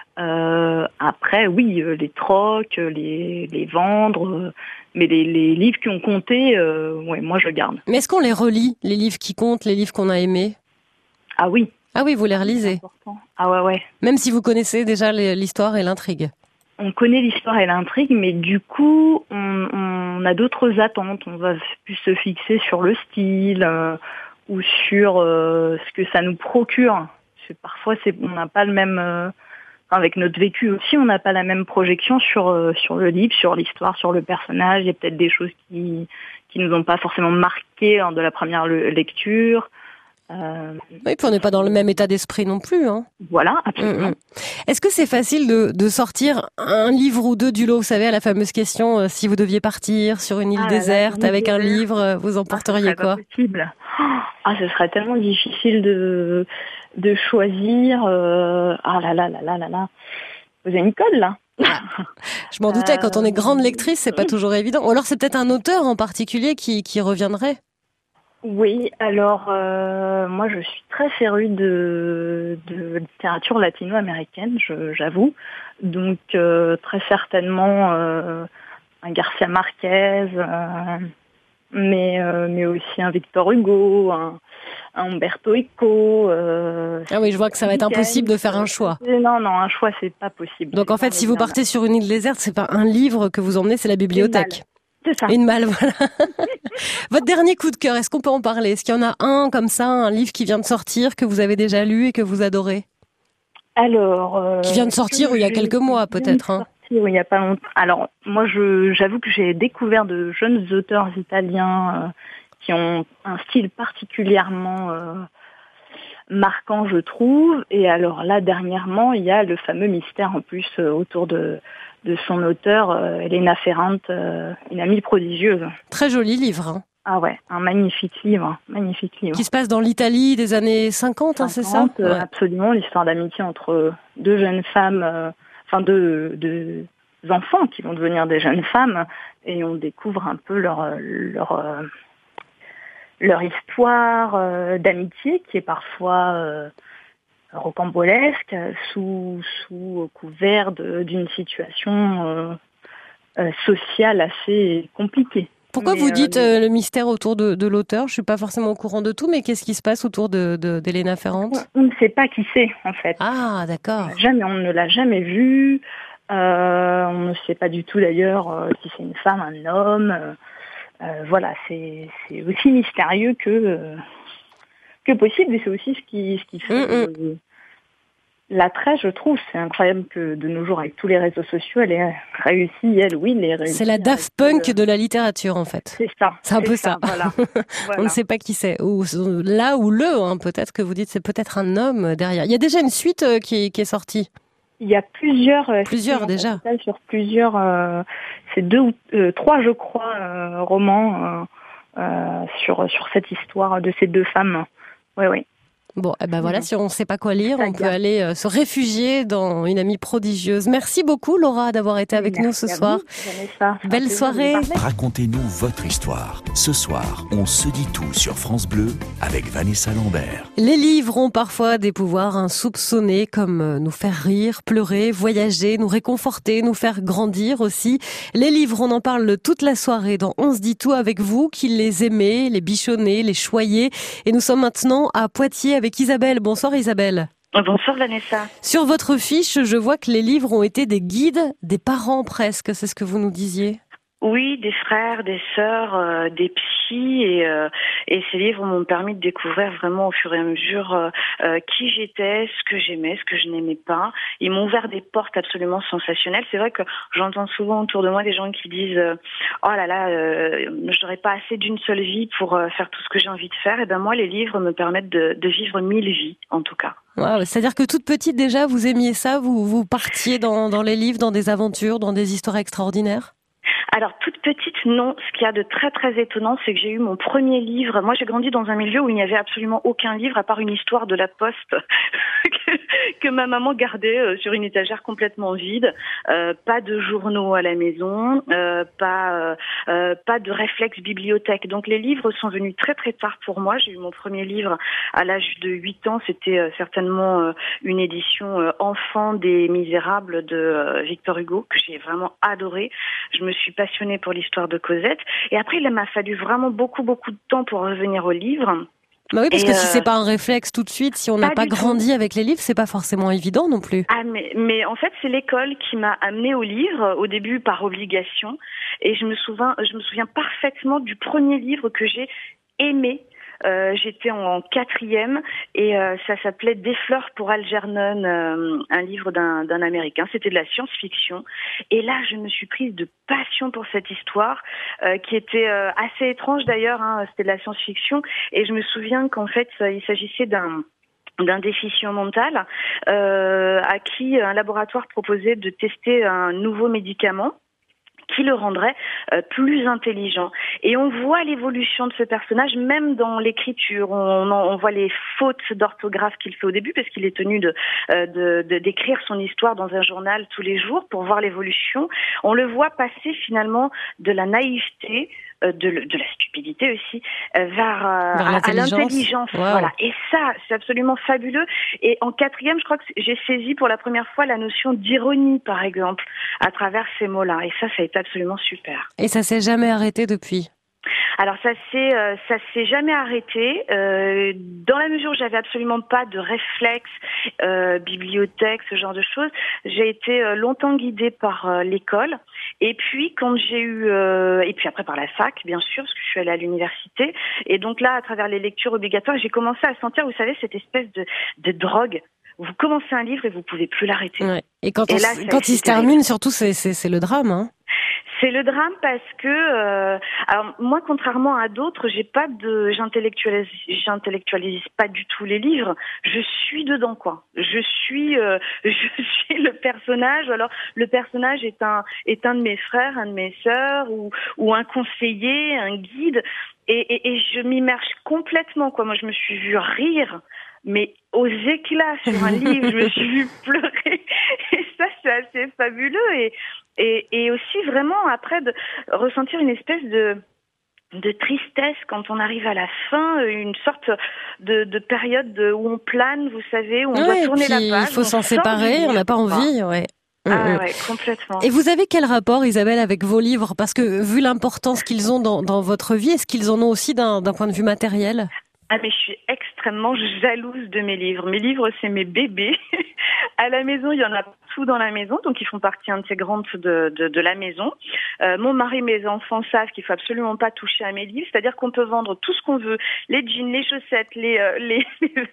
Euh, après, oui, euh, les trocs, les, les vendre, euh, mais les, les livres qui ont compté, euh, ouais, moi, je le garde. Mais est-ce qu'on les relit, les livres qui comptent, les livres qu'on a aimés? Ah oui. Ah oui, vous les relisez? Ah ouais, ouais. Même si vous connaissez déjà l'histoire et l'intrigue? On connaît l'histoire et l'intrigue, mais du coup, on, on a d'autres attentes. On va plus se fixer sur le style euh, ou sur euh, ce que ça nous procure. C'est, parfois, c'est, on n'a pas le même... Euh, avec notre vécu aussi, on n'a pas la même projection sur euh, sur le livre, sur l'histoire, sur le personnage. Il y a peut-être des choses qui qui nous ont pas forcément marqué lors de la première le- lecture. Euh, oui, puis on n'est pas dans le même état d'esprit non plus. Hein. Voilà, absolument. Mmh. Est-ce que c'est facile de, de sortir un livre ou deux du lot? Vous savez, à la fameuse question, euh, si vous deviez partir sur une île ah, déserte là, là, avec un livre, vous emporteriez ah, quoi? Pas possible. Ah, ce serait tellement difficile de de choisir. Euh... Ah là là là là là là. Vous avez une colle là. Je m'en doutais. Euh... Quand on est grande lectrice, c'est pas toujours évident. Ou alors c'est peut-être un auteur en particulier qui qui reviendrait. Oui, alors euh, moi je suis très férue de, de littérature latino-américaine, je, j'avoue. Donc euh, très certainement euh, un Garcia Marquez, euh, mais euh, mais aussi un Victor Hugo, un, un Umberto Eco. Euh, ah oui, je vois que ça va être impossible de faire un choix. Non, non, un choix, c'est pas possible. Donc en fait, si vous partez sur une île déserte, c'est pas un livre que vous emmenez, c'est la bibliothèque. C'est ça. Une malle, voilà. Votre dernier coup de cœur, est-ce qu'on peut en parler? Est-ce qu'il y en a un comme ça, un livre qui vient de sortir, que vous avez déjà lu et que vous adorez? Alors, euh, qui vient de sortir ou il y a quelques mois peut-être, hein. Oui, il y a pas longtemps. Alors, moi, je, j'avoue que j'ai découvert de jeunes auteurs italiens euh, qui ont un style particulièrement euh, marquant, je trouve. Et alors là, dernièrement, il y a le fameux mystère en plus euh, autour de de son auteur, euh, Elena Ferrante, euh, une amie prodigieuse. Très joli livre. Hein. Ah ouais, un magnifique livre, magnifique livre. Qui se passe dans l'Italie des années cinquante, hein, c'est ça? euh, ouais. Absolument, l'histoire d'amitié entre deux jeunes femmes, euh, enfin deux, deux enfants qui vont devenir des jeunes femmes, et on découvre un peu leur leur euh, leur histoire euh, d'amitié qui est parfois euh, rocambolesque, sous sous couvert de, d'une situation euh, euh, sociale assez compliquée. Pourquoi mais, vous dites euh, euh, le mystère autour de, de l'auteur? Je suis pas forcément au courant de tout, mais qu'est-ce qui se passe autour de, de d'Elena Ferrante? On, on ne sait pas qui c'est en fait. Ah, d'accord. On jamais, on ne l'a jamais vu. Euh, on ne sait pas du tout d'ailleurs euh, si c'est une femme, un homme. Euh, euh, voilà, c'est c'est aussi mystérieux que euh, que possible, et c'est aussi ce qui ce qui fait Mm-mm. euh, l'attrait, je trouve. C'est incroyable que de nos jours, avec tous les réseaux sociaux, elle ait réussi, elle, oui, elle ait réussi. C'est la Daft Punk de la littérature, en fait. C'est ça. C'est un peu ça. ça. Voilà. Voilà. On ne sait pas qui c'est. Ou là ou le, hein, peut-être que vous dites, c'est peut-être un homme derrière. Il y a déjà une suite euh, qui, qui est sortie. Il y a plusieurs, euh, Plusieurs déjà. Sur plusieurs, euh, c'est deux ou euh, trois, je crois, euh, romans euh, euh, sur sur cette histoire de ces deux femmes. Oui, oui. Bon, eh ben voilà, Mmh. si on ne sait pas quoi lire, Ça on peut garde. aller euh, se réfugier dans Une amie prodigieuse. Merci beaucoup, Laura, d'avoir été avec Merci nous ce à soir. vous, Vanessa. C'est un Belle plaisir de soirée. vous parler. Racontez-nous votre histoire. Ce soir, on se dit tout sur France Bleu avec Vanessa Lambert. Les livres ont parfois des pouvoirs insoupçonnés, comme euh, nous faire rire, pleurer, voyager, nous réconforter, nous faire grandir aussi. Les livres, on en parle toute la soirée dans On se dit tout avec vous, qui les aimez, les bichonnez, les choyez. Et nous sommes maintenant à Poitiers avec Isabelle. Bonsoir Isabelle. Bonsoir Vanessa. Sur votre fiche, je vois que les livres ont été des guides, des parents presque, c'est ce que vous nous disiez. Oui, des frères, des sœurs, euh, des psys, et, euh, et ces livres m'ont permis de découvrir vraiment au fur et à mesure euh, euh, qui j'étais, ce que j'aimais, ce que je n'aimais pas. Ils m'ont ouvert des portes absolument sensationnelles. C'est vrai que j'entends souvent autour de moi des gens qui disent euh, « Oh là là, euh, je n'aurais pas assez d'une seule vie pour euh, faire tout ce que j'ai envie de faire ». Et ben moi, les livres me permettent de, de vivre mille vies, en tout cas. Wow, c'est-à-dire que toute petite déjà, vous aimiez ça, vous, vous partiez dans, dans les livres, dans des aventures, dans des histoires extraordinaires? Alors, toute petite, non. Ce qu'il y a de très, très étonnant, c'est que j'ai eu mon premier livre. Moi, j'ai grandi dans un milieu où il n'y avait absolument aucun livre, à part une histoire de la poste que, que ma maman gardait euh, sur une étagère complètement vide. Euh, pas de journaux à la maison, euh, pas, euh, euh, pas de réflexe bibliothèque. Donc, les livres sont venus très, très tard pour moi. J'ai eu mon premier livre à l'âge de huit ans. C'était euh, certainement euh, une édition euh, Enfant des Misérables de euh, Victor Hugo, que j'ai vraiment adoré. Je me suis passionnée pour l'histoire de Cosette. Et après, il m'a fallu vraiment beaucoup, beaucoup de temps pour revenir au livre. Bah oui, parce Et que euh, si c'est pas un réflexe tout de suite, si on n'a pas, pas du grandi tout. avec les livres, c'est pas forcément évident non plus. Ah, mais, mais en fait, c'est l'école qui m'a amenée au livre, au début par obligation. Et je me souviens, je me souviens parfaitement du premier livre que j'ai aimé. Euh, j'étais en quatrième et euh, ça s'appelait Des fleurs pour Algernon, euh, un livre d'un, d'un Américain. C'était de la science-fiction. Et là, je me suis prise de passion pour cette histoire euh, qui était euh, assez étrange d'ailleurs. Hein, c'était de la science-fiction et je me souviens qu'en fait, il s'agissait d'un d'un déficient mental euh, à qui un laboratoire proposait de tester un nouveau médicament qui le rendrait euh, plus intelligent. Et on voit l'évolution de ce personnage, même dans l'écriture. On, on, on voit les fautes d'orthographe qu'il fait au début, parce qu'il est tenu de, euh, de, de, d'écrire son histoire dans un journal tous les jours pour voir l'évolution. On le voit passer finalement de la naïveté euh, de, de la stupidité aussi, euh, vers, euh, vers l'intelligence. à l'intelligence. Wow. Voilà. Et ça, c'est absolument fabuleux. Et en quatrième, je crois que j'ai saisi pour la première fois la notion d'ironie, par exemple, à travers ces mots-là. Et ça, ça a été absolument super. Et ça s'est jamais arrêté depuis? Alors ça s'est euh, ça s'est jamais arrêté euh, dans la mesure où j'avais absolument pas de réflexe euh, bibliothèque, ce genre de choses. J'ai été euh, longtemps guidée par euh, l'école et puis quand j'ai eu euh, et puis après par la fac bien sûr parce que je suis allée à l'université et donc là à travers les lectures obligatoires j'ai commencé à sentir, vous savez, cette espèce de de drogue. Vous commencez un livre et vous pouvez plus l'arrêter. Ouais. Et quand, et on, là, quand il se termine, surtout, c'est, c'est, c'est le drame. Hein. C'est le drame parce que, euh, alors moi, contrairement à d'autres, j'ai pas de, j'intellectualise, j'intellectualise pas du tout les livres. Je suis dedans, quoi. Je suis, euh, je suis le personnage. Alors le personnage est un, est un de mes frères, un de mes sœurs, ou, ou un conseiller, un guide, et, et, et je m'immerge complètement, quoi. Moi, je me suis vue rire. Mais aux éclats sur un livre, je me suis vue pleurer. Et ça, c'est assez fabuleux. Et, et, et aussi, vraiment, après, de ressentir une espèce de, de tristesse quand on arrive à la fin, une sorte de, de période de, où on plane, vous savez, où on ouais, doit tourner la page. Il faut s'en séparer, on n'a pas envie, ouais. Ah ouais, complètement. Et vous avez quel rapport, Isabelle, avec vos livres? Parce que, vu l'importance qu'ils ont dans, dans votre vie, est-ce qu'ils en ont aussi d'un, d'un point de vue matériel? Ah mais je suis extrêmement jalouse de mes livres. Mes livres, c'est mes bébés. À la maison, il y en a partout dans la maison, donc ils font partie intégrante de, de, de la maison. Euh, mon mari et mes enfants savent qu'il faut absolument pas toucher à mes livres, c'est-à-dire qu'on peut vendre tout ce qu'on veut, les jeans, les chaussettes, les euh, les,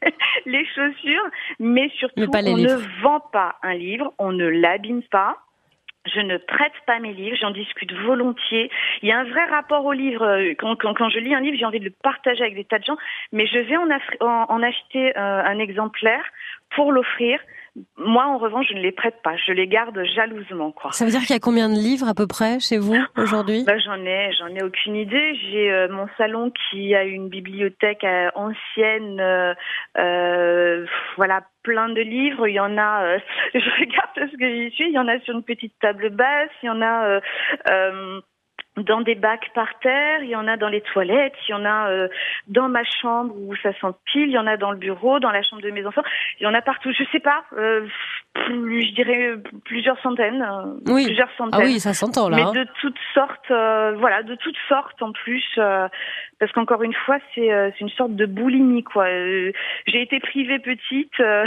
les chaussures, mais surtout mais pas les on livres. ne vend pas un livre, on ne l'abîme pas. Je ne prête pas mes livres, j'en discute volontiers. Il y a un vrai rapport au livre. Quand, quand, quand je lis un livre, j'ai envie de le partager avec des tas de gens, mais je vais en, affri- en, en acheter euh, un exemplaire pour l'offrir. Moi, en revanche, je ne les prête pas. Je les garde jalousement, quoi. Ça veut dire qu'il y a combien de livres à peu près chez vous aujourd'hui? Bah, j'en ai, j'en ai aucune idée. J'ai euh, mon salon qui a une bibliothèque euh, ancienne, euh, euh, voilà, plein de livres. Il y en a, euh, je regarde ce que j'y suis. Il y en a sur une petite table basse. Il y en a. Euh, euh, dans des bacs par terre, il y en a dans les toilettes, il y en a euh, dans ma chambre où ça s'empile, il y en a dans le bureau, dans la chambre de mes enfants, il y en a partout, je sais pas, euh, plus, je dirais plusieurs centaines, euh, oui. plusieurs centaines. Ah oui, ça s'entend là. Mais hein. de toutes sortes, euh, voilà, de toutes sortes en plus, euh, parce qu'encore une fois, c'est, euh, c'est une sorte de boulimie, quoi. Euh, j'ai été privée petite, euh,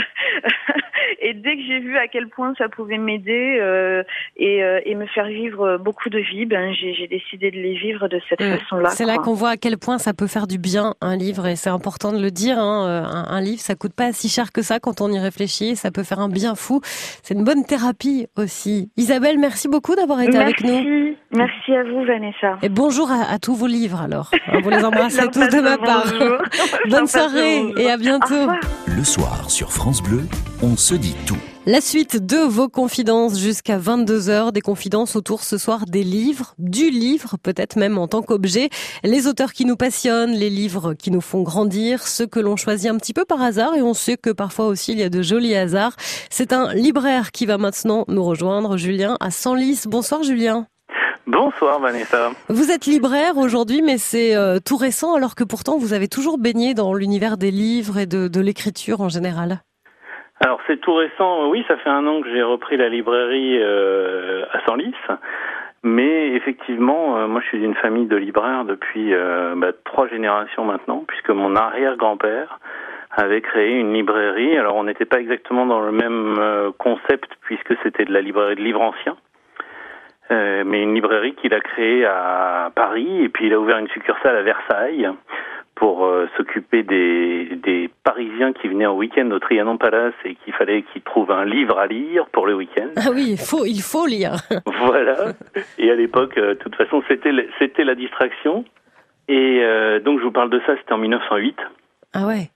et dès que j'ai vu à quel point ça pouvait m'aider euh, et, euh, et me faire vivre beaucoup de vie, ben j'ai, j'ai décidé de les vivre de cette mmh. façon-là. C'est quoi. là qu'on voit à quel point ça peut faire du bien, un livre, et c'est important de le dire. Hein, un, un livre, ça coûte pas si cher que ça quand on y réfléchit. Ça peut faire un bien fou. C'est une bonne thérapie aussi. Isabelle, merci beaucoup d'avoir été merci. avec nous. Merci à vous, Vanessa. Et bonjour à, à tous vos livres, alors. Vous les embrassez tous de ma part. Bonne soirée et à bientôt. Le soir, sur France Bleu, on se dit tout. La suite de vos confidences jusqu'à vingt-deux heures, des confidences autour ce soir des livres, du livre, peut-être même en tant qu'objet, les auteurs qui nous passionnent, les livres qui nous font grandir, ceux que l'on choisit un petit peu par hasard, et on sait que parfois aussi il y a de jolis hasards. C'est un libraire qui va maintenant nous rejoindre, Julien, à Senlis. Bonsoir Julien. Bonsoir Vanessa. Vous êtes libraire aujourd'hui, mais c'est euh, tout récent, alors que pourtant vous avez toujours baigné dans l'univers des livres et de, de l'écriture en général. Alors c'est tout récent, oui, ça fait un an que j'ai repris la librairie euh, à Senlis, mais effectivement, euh, moi je suis d'une famille de libraires depuis euh, bah, trois générations maintenant, puisque mon arrière-grand-père avait créé une librairie. Alors on n'était pas exactement dans le même euh, concept, puisque c'était de la librairie de livres anciens, euh, mais une librairie qu'il a créée à Paris, et puis il a ouvert une succursale à Versailles, pour euh, s'occuper des, des Parisiens qui venaient en week-end au Trianon Palace et qu'il fallait qu'ils trouvent un livre à lire pour le week-end. Ah oui, il faut, il faut lire. Voilà. Et à l'époque, euh, de toute façon, c'était, c'était la distraction. Et euh, donc, je vous parle de ça, c'était en mille neuf cent huit. Ah ouais.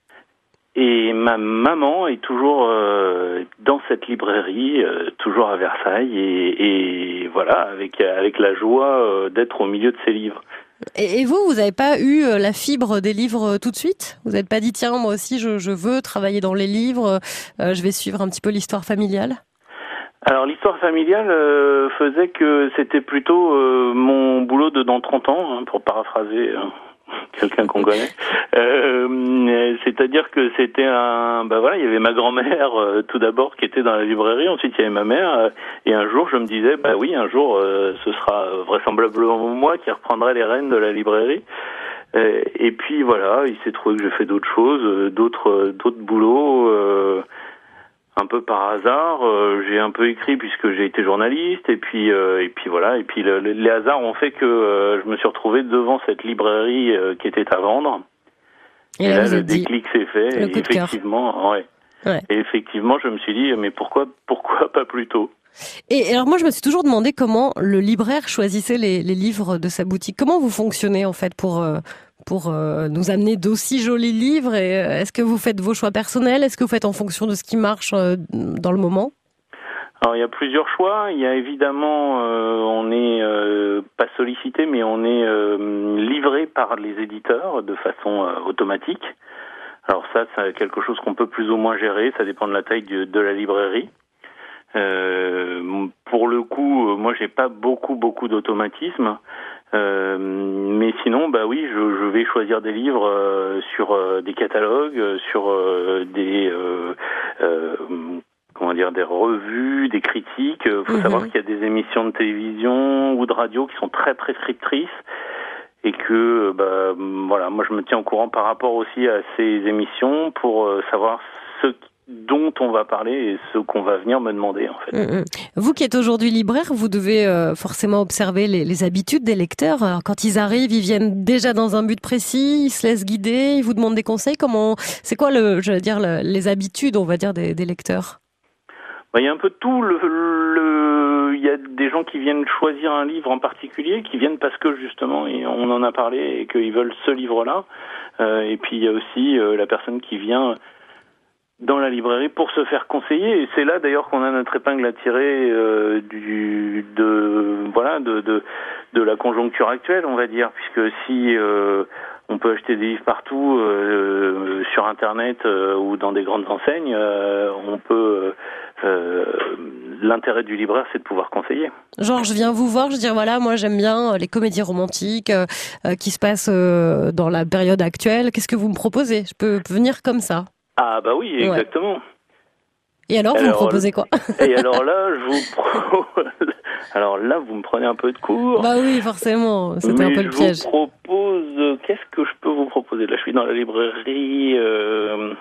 Et ma maman est toujours euh, dans cette librairie, euh, toujours à Versailles, et, et voilà, avec, avec la joie euh, d'être au milieu de ses livres. Et vous, vous n'avez pas eu la fibre des livres tout de suite? Vous n'êtes pas dit, tiens, moi aussi, je, je veux travailler dans les livres, euh, je vais suivre un petit peu l'histoire familiale? Alors l'histoire familiale euh, faisait que c'était plutôt euh, mon boulot de dans trente ans, hein, pour paraphraser hein, quelqu'un qu'on connaît. Euh, c'est-à-dire que c'était un... Ben voilà, il y avait ma grand-mère euh, tout d'abord qui était dans la librairie, ensuite il y avait ma mère, euh, et un jour je me disais, bah oui, un jour euh, ce sera vraisemblablement moi qui reprendrai les rênes de la librairie. Euh, et puis voilà, il s'est trouvé que j'ai fait d'autres choses, euh, d'autres, euh, d'autres boulots... Euh, un peu par hasard, euh, j'ai un peu écrit puisque j'ai été journaliste et puis euh, et puis voilà et puis le, le, les hasards ont fait que euh, je me suis retrouvé devant cette librairie euh, qui était à vendre. Et, et là, là le déclic s'est fait et effectivement, ouais. ouais. Et effectivement, je me suis dit mais pourquoi pourquoi pas plus tôt. Et alors moi, je me suis toujours demandé comment le libraire choisissait les, les livres de sa boutique. Comment vous fonctionnez en fait pour euh, pour euh, nous amener d'aussi jolis livres et euh, est-ce que vous faites vos choix personnels? Est-ce que vous faites en fonction de ce qui marche euh, dans le moment? Alors il y a plusieurs choix. Il y a évidemment, euh, on n'est euh, pas sollicité, mais on est euh, livré par les éditeurs de façon euh, automatique. Alors ça, c'est quelque chose qu'on peut plus ou moins gérer. Ça dépend de la taille de, de la librairie. Euh, pour le coup, moi, j'ai pas beaucoup beaucoup d'automatisme. Euh, mais sinon, bah oui, je, je vais choisir des livres euh, sur euh, des catalogues, euh, sur euh, des euh, euh, comment dire, des revues, des critiques. Il faut mmh. savoir qu'il y a des émissions de télévision ou de radio qui sont très prescriptrices et que, bah, voilà, moi je me tiens au courant par rapport aussi à ces émissions pour euh, savoir ce dont on va parler et ce qu'on va venir me demander en fait. Mmh. Vous qui êtes aujourd'hui libraire, vous devez euh, forcément observer les, les habitudes des lecteurs. Alors, quand ils arrivent, ils viennent déjà dans un but précis, ils se laissent guider, ils vous demandent des conseils. Comment, c'est quoi le, je veux dire, le, les habitudes, on va dire, des, des lecteurs? Bah, il y a un peu de tout. Le, le, il y a des gens qui viennent choisir un livre en particulier, qui viennent parce que justement, et on en a parlé, et qu'ils veulent ce livre-là. Euh, et puis il y a aussi euh, la personne qui vient dans la librairie pour se faire conseiller, et c'est là d'ailleurs qu'on a notre épingle à tirer euh, du de voilà de, de de la conjoncture actuelle, on va dire, puisque si euh, on peut acheter des livres partout euh, sur internet euh, ou dans des grandes enseignes, euh, on peut euh, l'intérêt du libraire, c'est de pouvoir conseiller. Genre, je viens vous voir, je dis voilà, moi j'aime bien les comédies romantiques euh, qui se passent euh, dans la période actuelle. Qu'est-ce que vous me proposez? Je peux venir comme ça? Ah bah oui, exactement. Ouais. Et alors, vous alors, me proposez quoi? Et alors là, je vous pro... alors là, vous me prenez un peu de cours. Bah oui, forcément, c'était un peu le piège. Je vous propose, qu'est-ce que je peux vous proposer? Là, je suis dans la librairie, euh...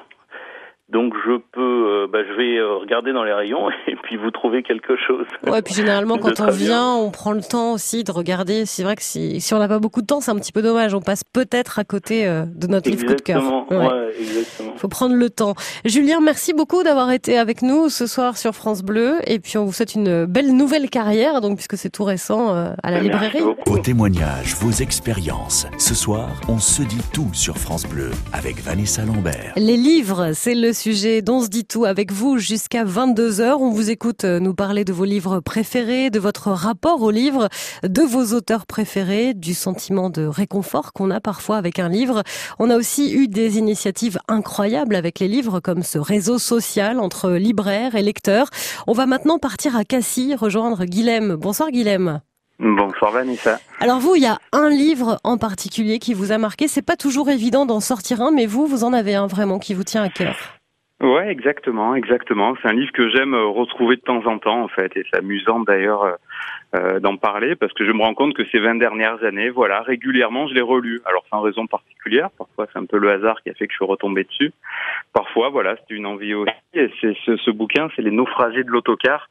donc je peux, euh, bah, je vais regarder dans les rayons et puis vous trouver quelque chose. Ouais, puis généralement quand on vient, on prend le temps aussi de regarder. C'est vrai que si, si on n'a pas beaucoup de temps, c'est un petit peu dommage. On passe peut-être à côté euh, de notre livre coup de cœur. Ouais, ouais, exactement. Faut prendre le temps. Julien, merci beaucoup d'avoir été avec nous ce soir sur France Bleu. Et puis on vous souhaite une belle nouvelle carrière, donc puisque c'est tout récent euh, à la librairie. Vos témoignages, vos expériences. Ce soir, on se dit tout sur France Bleu avec Vanessa Lambert. Les livres, c'est le sujet dont on se dit tout avec vous jusqu'à vingt-deux heures. On vous écoute nous parler de vos livres préférés, de votre rapport aux livres, de vos auteurs préférés, du sentiment de réconfort qu'on a parfois avec un livre. On a aussi eu des initiatives incroyables avec les livres, comme ce réseau social entre libraires et lecteurs. On va maintenant partir à Cassis, rejoindre Guilhem. Bonsoir Guilhem. Bonsoir Vanessa. Alors vous, il y a un livre en particulier qui vous a marqué. C'est pas toujours évident d'en sortir un, mais vous, vous en avez un vraiment qui vous tient à cœur. Ouais, exactement, exactement. C'est un livre que j'aime retrouver de temps en temps, en fait, et c'est amusant d'ailleurs euh, d'en parler parce que je me rends compte que ces vingt dernières années, voilà, régulièrement, je l'ai relu. Alors sans raison particulière, parfois c'est un peu le hasard qui a fait que je suis retombé dessus. Parfois, voilà, c'était une envie aussi. Et c'est ce, ce bouquin, c'est Les Naufragés de l'autocar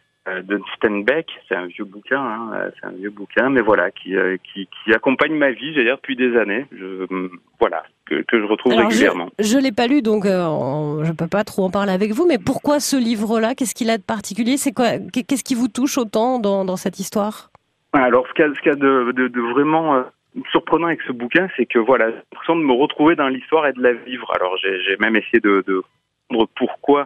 de Steinbeck. C'est un vieux bouquin, hein, c'est un vieux bouquin, mais voilà, qui qui, qui accompagne ma vie, j'allais dire depuis des années. Je, voilà, que, que je retrouve Alors régulièrement. Je, je l'ai pas lu, donc euh, je peux pas trop en parler avec vous. Mais pourquoi ce livre-là? Qu'est-ce qu'il a de particulier? C'est quoi? Qu'est-ce qui vous touche autant dans dans cette histoire? Alors, ce qu'il y a, ce qu'il y a de, de, de vraiment euh, surprenant avec ce bouquin, c'est que voilà, j'ai l'impression de me retrouver dans l'histoire et de la vivre. Alors, j'ai, j'ai même essayé de, de comprendre pourquoi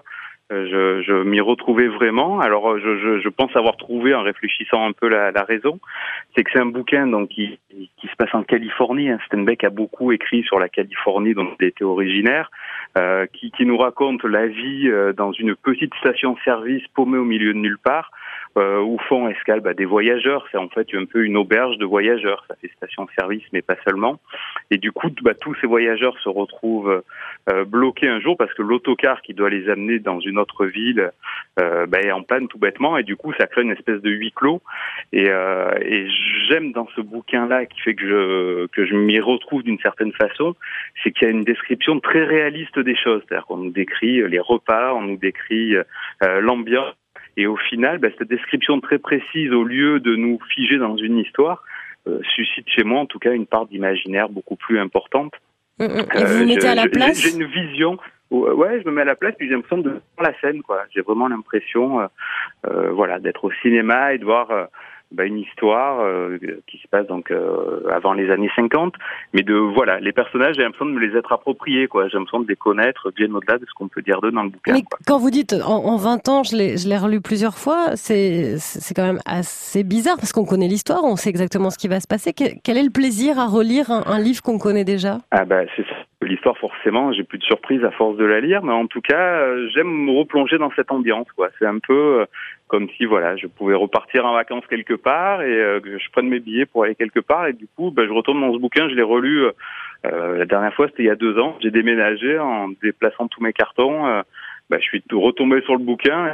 Je, je m'y retrouvais vraiment. Alors, je, je, je pense avoir trouvé, en réfléchissant un peu la, la raison, c'est que c'est un bouquin donc qui, qui se passe en Californie. Steinbeck a beaucoup écrit sur la Californie, dont il était originaire, euh, qui, qui nous raconte la vie euh, dans une petite station-service paumée au milieu de nulle part, euh, où font escale bah, des voyageurs. C'est en fait un peu une auberge de voyageurs. Ça fait station-service, mais pas seulement. Et du coup, bah, tous ces voyageurs se retrouvent euh, bloqués un jour parce que l'autocar qui doit les amener dans une autre ville euh, bah, est en panne tout bêtement, et du coup ça crée une espèce de huis clos. Et, euh, et j'aime dans ce bouquin-là, qui fait que je que je m'y retrouve d'une certaine façon, c'est qu'il y a une description très réaliste des choses. C'est-à-dire qu'on nous décrit les repas, on nous décrit euh, l'ambiance, et au final, bah, cette description très précise, au lieu de nous figer dans une histoire, euh, suscite chez moi en tout cas une part d'imaginaire beaucoup plus importante. Et vous vous mettez euh, à la place ? J'ai une vision. Ouais, je me mets à la place, puis j'ai l'impression de voir la scène, quoi. J'ai vraiment l'impression, euh, euh, voilà, d'être au cinéma et de voir euh, bah, une histoire euh, qui se passe donc euh, avant les années cinquante, mais de voilà, les personnages, j'ai l'impression de me les être appropriés, quoi. J'ai l'impression de les connaître bien au-delà de ce qu'on peut dire d'eux dans le bouquin. Mais quoi. Quand vous dites en, en vingt ans, je l'ai, je l'ai relu plusieurs fois, c'est, c'est quand même assez bizarre parce qu'on connaît l'histoire, on sait exactement ce qui va se passer. Quel est le plaisir à relire un, un livre qu'on connaît déjà ? Ah bah c'est ça. L'histoire, forcément, j'ai plus de surprise à force de la lire, mais en tout cas, euh, j'aime me replonger dans cette ambiance, quoi. C'est un peu euh, comme si, voilà, je pouvais repartir en vacances quelque part et euh, que je prenne mes billets pour aller quelque part, et du coup, bah, je retourne dans ce bouquin, je l'ai relu euh, euh, la dernière fois, c'était il y a deux ans. J'ai déménagé en déplaçant tous mes cartons. Euh, bah, je suis retombé sur le bouquin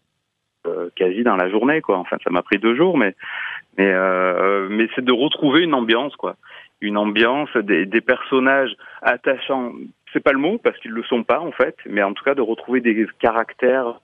euh, quasi dans la journée, quoi. Enfin, ça m'a pris deux jours, mais mais euh, mais c'est de retrouver une ambiance, quoi. Une ambiance, des, des personnages attachants, c'est pas le mot parce qu'ils le sont pas en fait, mais en tout cas de retrouver des caractères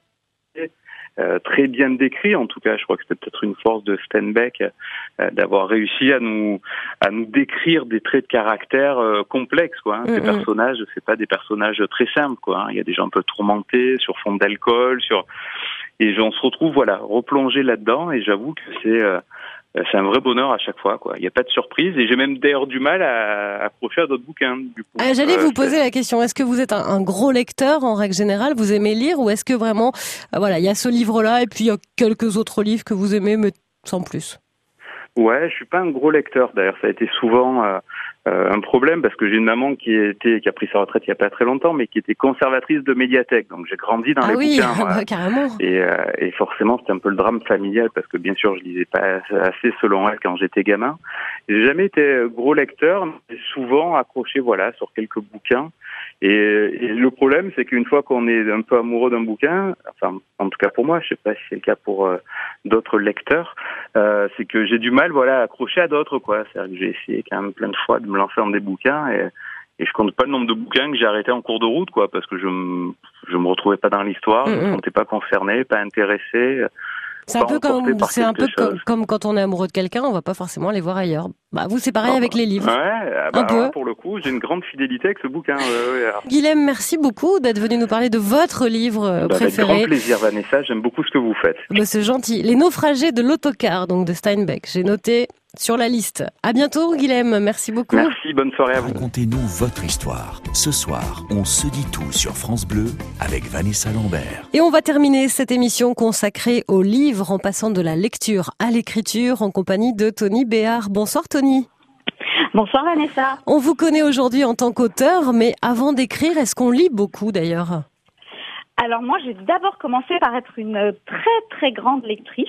euh, très bien décrits. En tout cas, je crois que c'est peut-être une force de Steinbeck euh, d'avoir réussi à nous à nous décrire des traits de caractère euh, complexes, quoi. Hein. Mm-hmm. Ces personnages, c'est pas des personnages très simples, quoi. Hein. Il y a des gens un peu tourmentés sur fond d'alcool, sur et on se retrouve voilà replongé là-dedans. Et j'avoue que c'est euh, c'est un vrai bonheur à chaque fois, quoi. Il n'y a pas de surprise, et j'ai même d'ailleurs du mal à accrocher à d'autres bouquins. Du coup, ah, j'allais euh, vous poser la question. Est-ce que vous êtes un, un gros lecteur en règle générale ? Vous aimez lire, ou est-ce que vraiment, euh, voilà, il y a ce livre-là et puis il y a quelques autres livres que vous aimez, mais sans plus ? Ouais, je suis pas un gros lecteur. D'ailleurs, ça a été souvent euh, euh, un problème parce que j'ai une maman qui était qui a pris sa retraite il y a pas très longtemps, mais qui était conservatrice de médiathèque. Donc j'ai grandi dans ah les oui, bouquins. Ah oui, carrément. Et, euh, et forcément, c'était un peu le drame familial parce que bien sûr, je lisais pas assez selon elle quand j'étais gamin. J'ai jamais été gros lecteur, mais j'ai souvent accroché voilà sur quelques bouquins. Et, et le problème, c'est qu'une fois qu'on est un peu amoureux d'un bouquin, enfin, en tout cas pour moi, je sais pas si c'est le cas pour euh, d'autres lecteurs, euh, c'est que j'ai du mal, voilà, à accrocher à d'autres, quoi. C'est-à-dire que j'ai essayé quand même plein de fois de me lancer dans des bouquins, et, et je compte pas le nombre de bouquins que j'ai arrêtés en cours de route, quoi, parce que je me, je me retrouvais pas dans l'histoire, mm-hmm. je me sentais pas concerné, pas intéressé. C'est un peu comme, c'est un peu comme, comme quand on est amoureux de quelqu'un, on va pas forcément aller voir ailleurs. Bah, vous, c'est pareil oh, avec les livres. Ouais, bah, un peu. Alors, pour le coup, j'ai une grande fidélité avec ce bouquin. Ouais, ouais, Guilhem, merci beaucoup d'être venu nous parler de votre livre bah, préféré. Avec grand plaisir, Vanessa. J'aime beaucoup ce que vous faites. Bah, c'est gentil. Les naufragés de l'autocar, donc de Steinbeck. J'ai noté sur la liste. À bientôt, Guilhem. Merci beaucoup. Merci. Bonne soirée à vous. Racontez-nous votre histoire. Ce soir, on se dit tout sur France Bleu avec Vanessa Lambert. Et on va terminer cette émission consacrée aux livres en passant de la lecture à l'écriture en compagnie de Tony Béard. Bonsoir, Tony. Bonsoir Vanessa. On vous connaît aujourd'hui en tant qu'auteur, mais avant d'écrire, est-ce qu'on lit beaucoup d'ailleurs ? Alors moi, j'ai d'abord commencé par être une très très grande lectrice,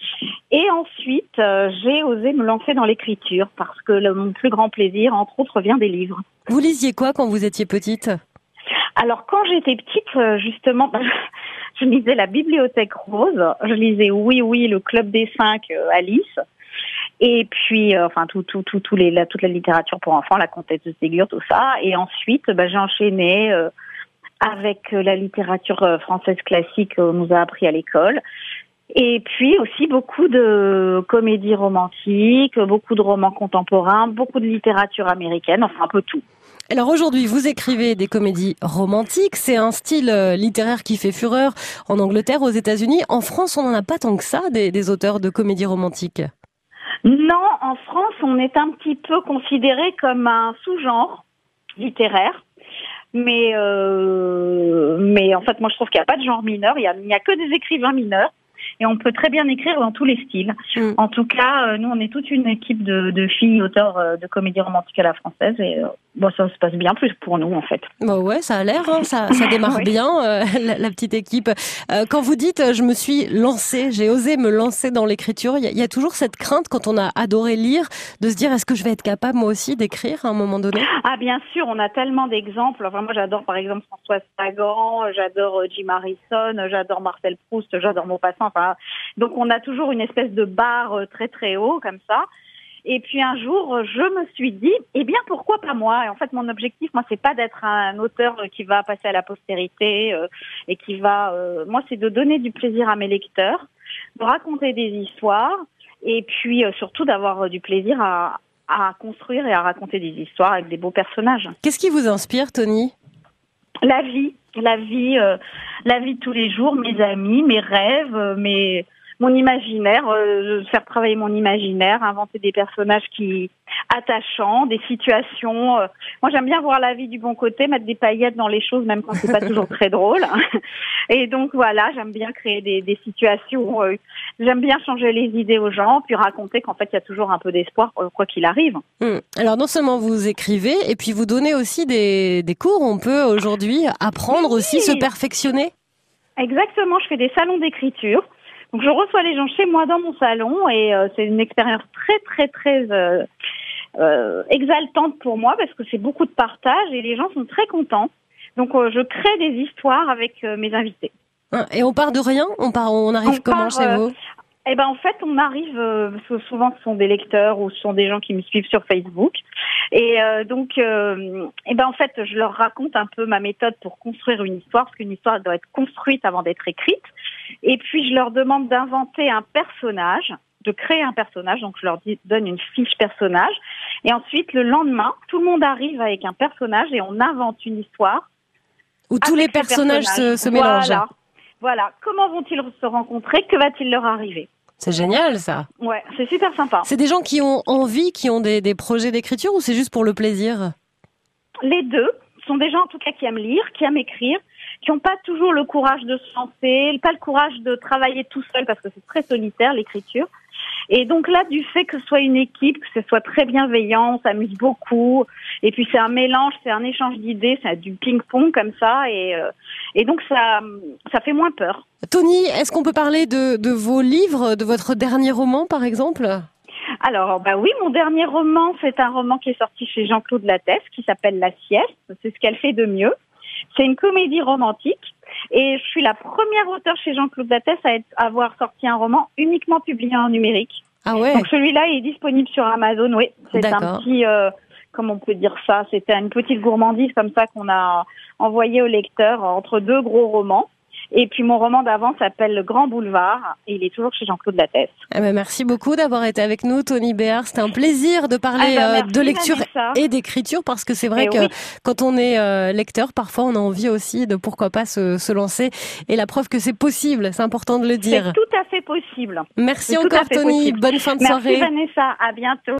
et ensuite euh, j'ai osé me lancer dans l'écriture parce que le, mon plus grand plaisir, entre autres, vient des livres. Vous lisiez quoi quand vous étiez petite ? Alors quand j'étais petite, justement, je lisais la Bibliothèque Rose, je lisais Oui Oui, le Club des Cinq, euh, Alice. Et puis, euh, enfin, tout, tout, tout, tout les, la, toute la littérature pour enfants, la Comtesse de Ségur, tout ça. Et ensuite, bah, j'ai enchaîné euh, avec la littérature française classique qu'on nous a appris à l'école. Et puis aussi beaucoup de comédies romantiques, beaucoup de romans contemporains, beaucoup de littérature américaine, enfin un peu tout. Alors aujourd'hui, vous écrivez des comédies romantiques. C'est un style littéraire qui fait fureur en Angleterre, aux États-Unis. En France, on n'en a pas tant que ça, des, des auteurs de comédies romantiques. Non, en France, on est un petit peu considéré comme un sous-genre littéraire, mais euh, mais en fait, moi, je trouve qu'il n'y a pas de genre mineur. Il y a, il n'y a que des écrivains mineurs. Et on peut très bien écrire dans tous les styles. Mm. En tout cas, euh, nous, on est toute une équipe de, de filles auteurs euh, de comédie romantique à la française. Et euh, bon, ça se passe bien plus pour nous, en fait. Bah ouais, ça a l'air, hein, ça, ça démarre oui. bien, euh, la, la petite équipe. Euh, quand vous dites, je me suis lancée, j'ai osé me lancer dans l'écriture, il y, y a toujours cette crainte, quand on a adoré lire, de se dire, est-ce que je vais être capable, moi aussi, d'écrire à un moment donné ? Ah, bien sûr, on a tellement d'exemples. Enfin, moi, j'adore, par exemple, Françoise Sagan, j'adore Jim Harrison, j'adore Marcel Proust, j'adore Maupassant. Enfin, donc, on a toujours une espèce de barre très, très haut, comme ça. Et puis un jour, je me suis dit, eh bien, pourquoi pas moi ? Et en fait, mon objectif, moi, c'est pas d'être un auteur qui va passer à la postérité euh, et qui va... Euh, moi, c'est de donner du plaisir à mes lecteurs, de raconter des histoires et puis euh, surtout d'avoir du plaisir à, à construire et à raconter des histoires avec des beaux personnages. Qu'est-ce qui vous inspire, Tony ? La vie, la vie, euh, la vie de tous les jours, mes amis, mes rêves, mes... mon imaginaire, euh, faire travailler mon imaginaire, inventer des personnages qui attachants, des situations. Euh, moi, j'aime bien voir la vie du bon côté, mettre des paillettes dans les choses, même quand c'est pas toujours très drôle. Et donc voilà, j'aime bien créer des, des situations. Euh, j'aime bien changer les idées aux gens, puis raconter qu'en fait, il y a toujours un peu d'espoir, euh, quoi qu'il arrive. Mmh. Alors non seulement vous écrivez, et puis vous donnez aussi des, des cours. On peut aujourd'hui apprendre oui. aussi, se perfectionner. Exactement. Je fais des salons d'écriture. Donc je reçois les gens chez moi dans mon salon et euh, c'est une expérience très très très euh, euh, exaltante pour moi parce que c'est beaucoup de partage et les gens sont très contents. Donc euh, je crée des histoires avec euh, mes invités. Et on part de rien ? On part, on arrive on comment part, chez vous ? euh, Eh ben en fait on arrive, euh, parce que souvent ce sont des lecteurs ou ce sont des gens qui me suivent sur Facebook. Et euh, donc, euh, eh ben en fait, je leur raconte un peu ma méthode pour construire une histoire, parce qu'une histoire doit être construite avant d'être écrite. Et puis, je leur demande d'inventer un personnage, de créer un personnage. Donc, je leur dis, donne une fiche personnage. Et ensuite, le lendemain, tout le monde arrive avec un personnage et on invente une histoire. Où tous les personnages, personnages se, se mélangent. Voilà. Voilà. Comment vont-ils se rencontrer ? Que va-t-il leur arriver ? C'est génial, ça. Ouais, c'est super sympa. C'est des gens qui ont envie, qui ont des, des projets d'écriture, ou c'est juste pour le plaisir ? Les deux. Ce sont des gens, en tout cas, qui aiment lire, qui aiment écrire, qui n'ont pas toujours le courage de se lancer, pas le courage de travailler tout seul, parce que c'est très solitaire, l'écriture. Et donc là, du fait que ce soit une équipe, que ce soit très bienveillant, on s'amuse beaucoup, et puis c'est un mélange, c'est un échange d'idées, c'est du ping-pong comme ça, et, euh, et donc ça, ça fait moins peur. Tony, est-ce qu'on peut parler de, de vos livres, de votre dernier roman par exemple ? Alors, bah oui, mon dernier roman, c'est un roman qui est sorti chez Jean-Claude Lattès, qui s'appelle La Sieste, c'est ce qu'elle fait de mieux. C'est une comédie romantique. Et je suis la première auteure chez Jean-Claude Lattès à être, à avoir sorti un roman uniquement publié en numérique. Ah ouais. Donc celui-là est disponible sur Amazon. Oui, c'est D'accord. un petit, euh, comment on peut dire ça ? C'était une petite gourmandise comme ça qu'on a envoyé au lecteur entre deux gros romans. Et puis mon roman d'avant s'appelle Le Grand Boulevard et il est toujours chez Jean-Claude Lattès. Eh ben merci beaucoup d'avoir été avec nous, Tony Béard. C'était un plaisir de parler ah ben merci, de lecture Vanessa. Et d'écriture parce que c'est vrai et que oui. quand on est euh, lecteur, parfois on a envie aussi de pourquoi pas se, se lancer. Et la preuve que c'est possible, c'est important de le dire. C'est tout à fait possible. Merci c'est encore Tony, possible. Bonne fin de merci soirée. Merci Vanessa, à bientôt.